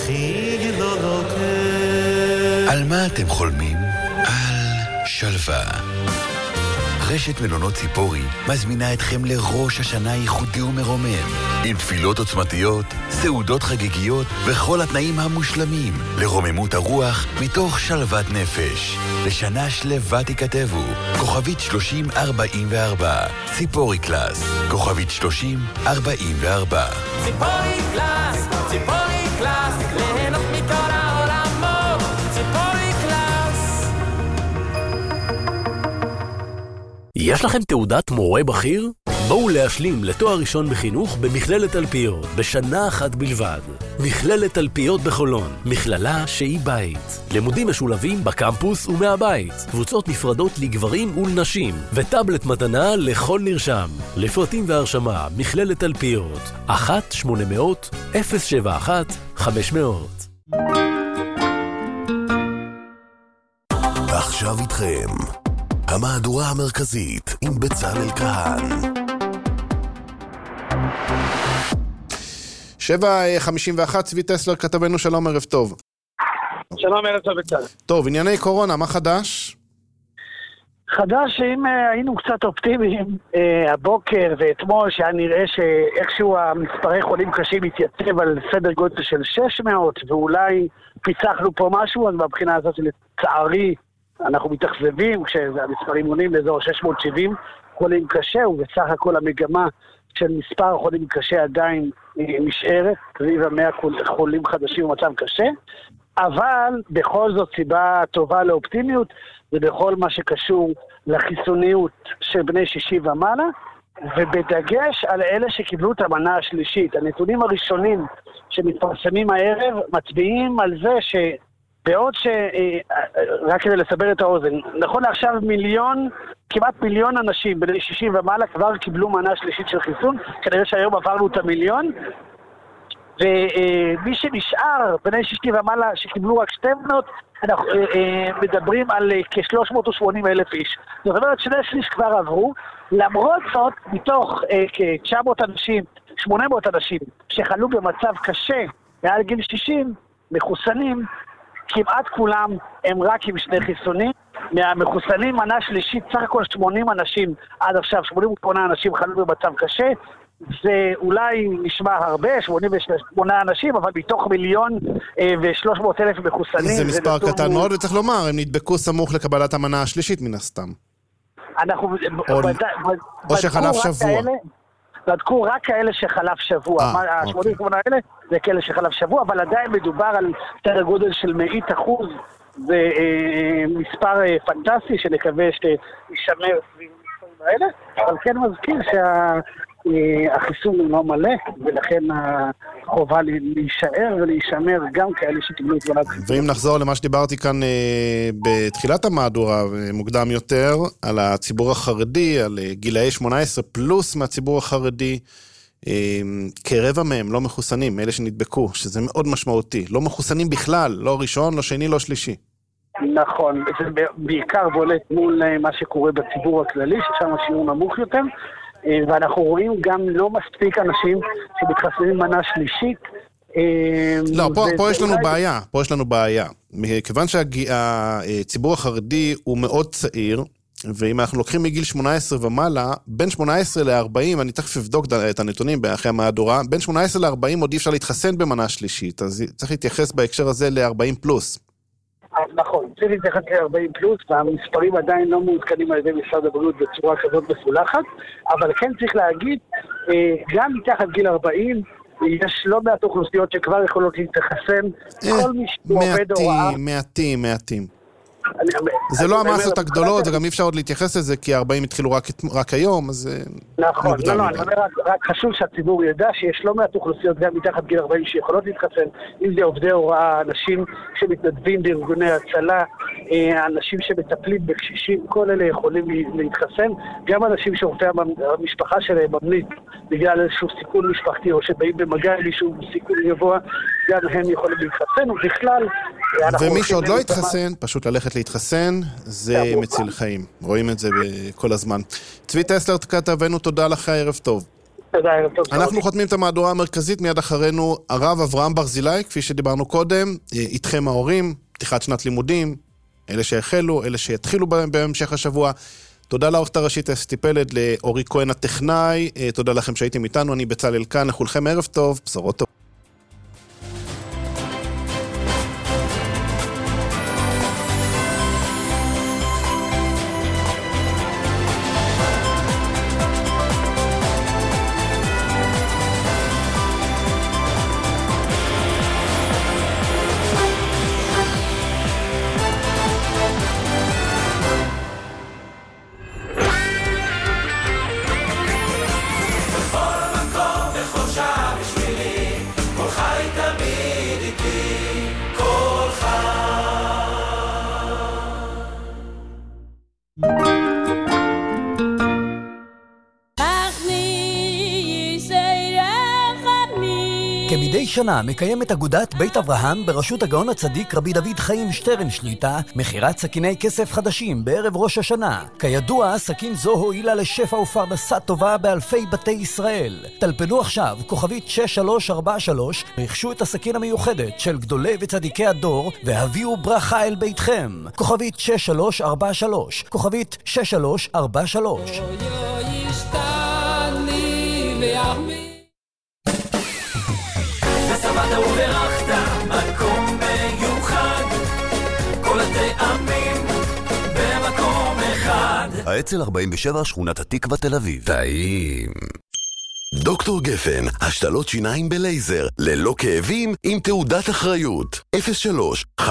על מה אתם חולמים? על שלווה. רשת מלונות ציפורי מזמינה אתכם לראש השנה ייחודי ומרומם, עם תפילות עוצמתיות, סעודות חגיגיות וכל התנאים המושלמים לרוממות הרוח מתוך שלוות נפש. לשנה שלווה תיכתבו, כוכבית 3044, ציפורי קלאס, כוכבית 3044. ציפורי קלאס, ציפורי קלאס, ליהנות מכל העולמות, ציפורי קלאס. יש לכם תעודת מורה בכיר? בואו להשלים לתואר ראשון בחינוך במכללת תלפיות, בשנה אחת בלבד. מכללת תלפיות בחולון, מכללה שהיא בית. לימודים משולבים בקמפוס ומהבית. קבוצות נפרדות לגברים ולנשים, וטאבלט מתנה לכל נרשם. לפרטים והרשמה, מכללת תלפיות, 1-800-071-500. ועכשיו איתכם, המהדורה המרכזית עם בצלאל כהן. 7:51, צבי טסלר כתבנו, שלום, ערב טוב. שלום, ערב טוב בצלאל. טוב, ענייני קורונה, מה חדש? חדש שאם היינו קצת אופטימיים הבוקר ואתמול, שהיה נראה שאיכשהו המספרי חולים קשים התייצב על סדר גודל של 600 ואולי פיצחנו פה משהו, אז מבחינה הזאת לצערי אנחנו מתאכזבים כשהמספרים עונים לאזור 670 חולים קשה, ובסך הכל המגמה של מספר חולים קשה עדיין נשארת, סביב 100 חולים חדשים במצב קשה, אבל בכל זאת סיבה טובה לאופטימיות, ובכל מה שקשור לחיסוניות של בני 60 ומעלה, ובדגש על אלה שקיבלו את המנה השלישית. הנתונים הראשונים שמתפרסמים הערב מצביעים על זה שבעוד רק כדי לסבר את האוזן, נכון לעכשיו כמעט מיליון אנשים בני 60 ומעלה כבר קיבלו מנה שלישית של חיסון, כנראה שהיום עברנו את המיליון, ומי שנשאר בני 60 ומעלה שקיבלו רק 200, אנחנו מדברים על כ-380,000 איש. זאת אומרת, 2/3 כבר עברו, למרות זאת, מתוך כ-900 אנשים, 800 אנשים שחלו במצב קשה מעל גיל 60, מחוסנים, כמעט כולם הם רק עם 2 חיסונים. מהמחוסנים מנה שלישית, סך הכל 80 אנשים עד עכשיו, 88 אנשים חלו במצב קשה, זה אולי נשמע הרבה, 88 אנשים, אבל מתוך 1,300,000 מחוסנים. זה מספר קטן מאוד, וצריך לומר, הם נדבקו סמוך לקבלת המנה השלישית מן הסתם. או שחלף שבוע. בדקו רק כאלה שחלף שבוע. ה-88 האלה זה כאלה שחלף שבוע, אבל עדיין מדובר על סדר גודל של 100%, זה מספר פנטסטי שנקווה שישמר סביב המספרים האלה, אבל כן מזכיר שהחיסון הוא לא מלא, ולכן החובה להישאר ולהישמר גם כאלה שקיבלו את מנת חיסון. ואם נחזור למה שדיברתי כאן בתחילת המהדורה, מוקדם יותר, על הציבור החרדי, על גילאי 18 פלוס מהציבור החרדי, כרבע מהם לא מחוסנים, אלה שנדבקו, שזה מאוד משמעותי. לא מחוסנים בכלל, לא ראשון, לא שני, לא שלישי. נכון, זה בעיקר בולט מול מה שקורה בציבור הכללי, ששם השיעור נמוך יותר, ואנחנו רואים גם לא מספיק אנשים שמתחסנים מנה שלישית. לא, פה יש לנו בעיה, פה יש לנו בעיה. מכיוון שהציבור החרדי הוא מאוד צעיר, ואם אנחנו לוקחים מגיל 18 ומעלה, בין 18 ל-40, אני תכף אבדוק את הנתונים אחרי המהדורה, בין 18 ל-40 עוד אי אפשר להתחסן במנה שלישית, אז צריך להתייחס בהקשר הזה ל-40 פלוס. נכון, צריך להתייחס ל-40 פלוס, והמספרים עדיין לא מעודכנים על ידי משרד הבריאות בצורה כזאת מפולחת, אבל כן צריך להגיד, גם מתחת גיל 40, יש לא מעט אוכלוסיות שכבר יכולות להתחסן, כל מי שעובד הוראה. מעטים. זה לא המסות הגדולות, וגם אי אפשר עוד להתייחס לזה, כי 40 התחילו רק היום, אז... נכון, לא, אני אומר, רק חשוב שהציבור ידע שיש לא מעט אוכלוסיות גם מתחת גיל 40 שיכולות להתחסן, אם זה עובדי הוראה, אנשים שמתנדבים בארגוני הצלה, אנשים שמטפלים בקשישים, כל אלה יכולים להתחסן, גם אנשים שעובדי המשפחה שלהם ממליץ בגלל איזשהו סיכון משפחתי, או שבאים במגע עם מישהו סיכון גבוה, גם הם יכולים להתחסן, ובכלל... ומי שעוד לא התחסן, פשוט ללכת להתחסן, זה מציל חיים. רואים את זה כל הזמן. צבי טסלר, כתבנו, תודה לך, ערב טוב. תודה, ערב טוב. אנחנו חותמים את המהדורה המרכזית, מיד אחרינו הרב אברהם ברזילי, כפי שדיברנו קודם, איתכם ההורים, פתיחת שנת לימודים, אלה שהחלו, אלה שיתחילו בהמשך השבוע. תודה לעורכת הראשית אסתי פלד, לאורי כהן הטכנאי, תודה לכם שהייתם איתנו, אני בצלאל כאן, לכולכם ערב טוב, בשורות טוב. כמדי שנה מקיימת אגודת בית אברהם בראשות הגאון הצדיק רבי דוד חיים שטרן שליטה מכירת סכיני כסף חדשים בערב ראש השנה. כידוע, סכין זו הועילה לשפע ופרנסה טובה באלפי בתי ישראל. טלפנו עכשיו כוכבית 6343, רכשו את הסכין המיוחדת של גדולי וצדיקי הדור והביאו ברכה אל ביתכם. כוכבית 6343, כוכבית 6343. ושבעת וברכת מקום מיוחד, כל הטעמים במקום אחד. האצ"ל 47, שכונת התקווה, תל אביב. טעים. דוקטור גפן, השתלות שיניים בלייזר, ללא כאבים, עם תעודת אחריות. 03-570-7575.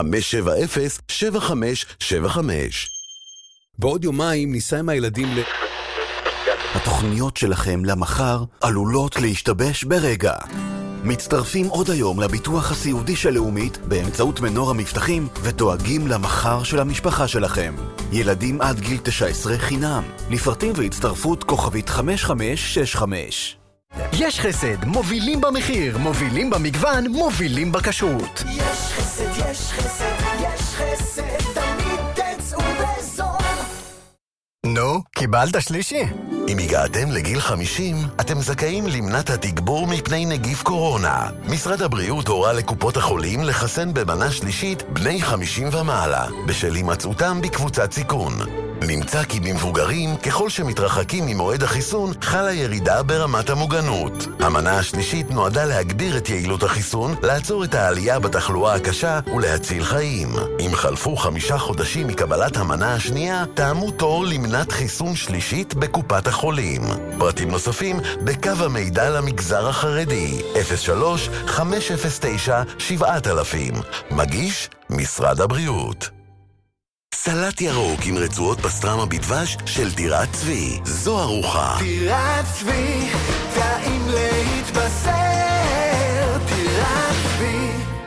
בעוד יומיים ניסע עם הילדים התוכניות שלכם למחר עלולות להשתבש ברגע. מצטרפים עוד היום לביטוח הסיעודי של לאומית באמצעות מנור המבטחים ודואגים למחר של המשפחה שלכם. ילדים עד גיל 19 חינם. לפרטים והצטרפות כוכבית 5565. יש חסד, מובילים במחיר, מובילים במגוון, מובילים בכשרות. יש חסד, יש חסד, יש חסד, תמיד תצאו בזול. נו, קיבלת שלישי? אם הגעתם לגיל 50, אתם זכאים למנת התגבור מפני נגיף קורונה. משרד הבריאות הורה לקופות החולים לחסן במנה שלישית בני 50 ומעלה, בשל הימצאותם בקבוצת סיכון. נמצא כי במבוגרים, ככל שמתרחקים ממועד החיסון, חלה ירידה ברמת המוגנות. המנה השלישית נועדה להגביר את יעילות החיסון, לעצור את העלייה בתחלואה הקשה ולהציל חיים. אם חלפו 5 חודשים מקבלת המנה השנייה, טעמו תור למנת חיסון שלישית בקופת החולים. פרטים נוספים בקו המידע למגזר החרדי, 03-509-7000. מגיש משרד הבריאות. סלט ירוק עם רצועות פסטרמה בדבש של טירת צבי. זו ארוחה. טירת צבי, טעים להתבשר. טירת צבי.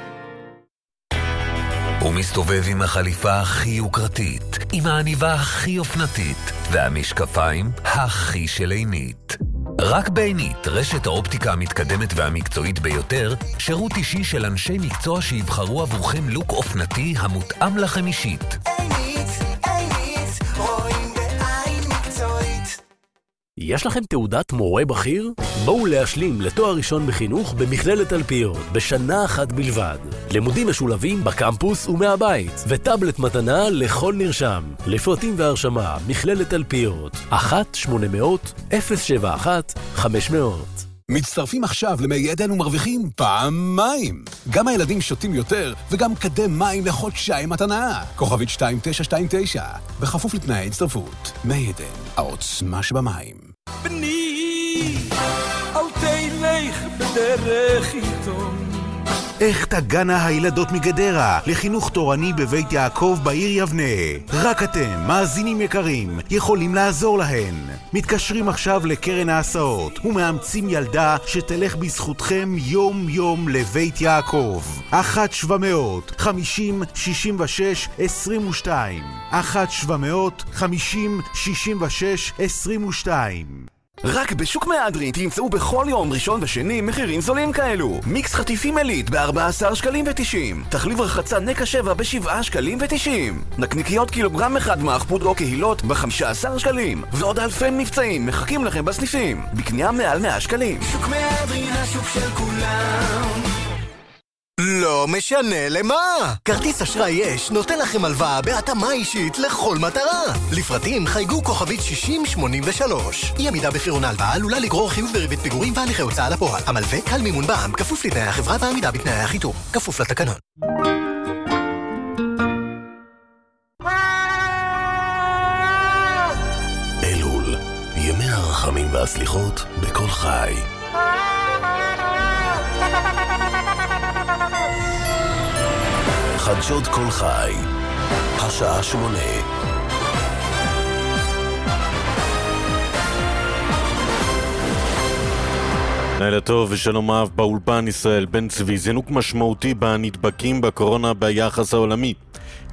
הוא מסתובב עם החליפה הכי יוקרתית, עם העניבה הכי אופנתית, והמשקפיים הכי של עינית. רק בעינית, רשת האופטיקה המתקדמת והמקצועית ביותר, שירות אישי של אנשי מקצוע שיבחרו עבורכם לוק אופנתי המותאם לכם אישית. עינית, רואים בעין מקצועית. יש לכם תעודת מורה בכיר? בואו להשלים לתואר ראשון בחינוך במכללת תלפיות, בשנה אחת בלבד. לימודים משולבים בקמפוס ומהבית, וטאבלט מתנה לכל נרשם. לפרטים והרשמה, מכללת תלפיות, 1-800-071-500. מצטרפים עכשיו למי עדן ומרוויחים פעמיים. גם הילדים שותים יותר, וגם קדם מים לחודשיים מתנה. כוכבית 2929, בכפוף לתנאי הצטרפות. מי עדן, העוצמה שבמים. בני, אל תלך בדרך עיתון, איך תגנה הילדות מגדרה לחינוך תורני בבית יעקב בעיר יבנה. רק אתם, מאזינים יקרים, יכולים לעזור להן. מתקשרים עכשיו לקרן ההסעות ומאמצים ילדה שתלך בזכותכם יום יום לבית יעקב. 1-700-50-66-22 1-700-50-66-22. רק בשוק מהדרין תמצאו בכל יום ראשון ושני מחירים זולים כאלו. מיקס חטיפים עילית ב-14 שקלים ו-90. תחליב רחצה נקה 7 ב-7 שקלים ו-90. נקניקיות קילוגרם אחד מעך פודרו קהילות ב-15 שקלים. ועוד אלפי מבצעים מחכים לכם בסניפים. בקנייה מעל 100 שקלים. שוק מהדרין, השוק של כולם. לא משנה למה! כרטיס אשראי יש נותן לכם הלוואה בהתאמה אישית לכל מטרה. לפרטים חייגו כוכבית 6083. אי עמידה בפירעון ההלוואה עלולה לגרור חיוב בריבית פיגורים והליכי הוצאה לפועל. המלווה קל מימון בע"מ כפוף לתנאי החברה ועמידה בתנאי החיתום. כפוף לתקנון. אלול, ימי הרחמים והסליחות בכל חי. חדשות כל חי, השעה 8. לילה טוב ושלום אהב באולפן ישראל בן צבי. זינוק משמעותי בנדבקים בקורונה ביחס העולמי.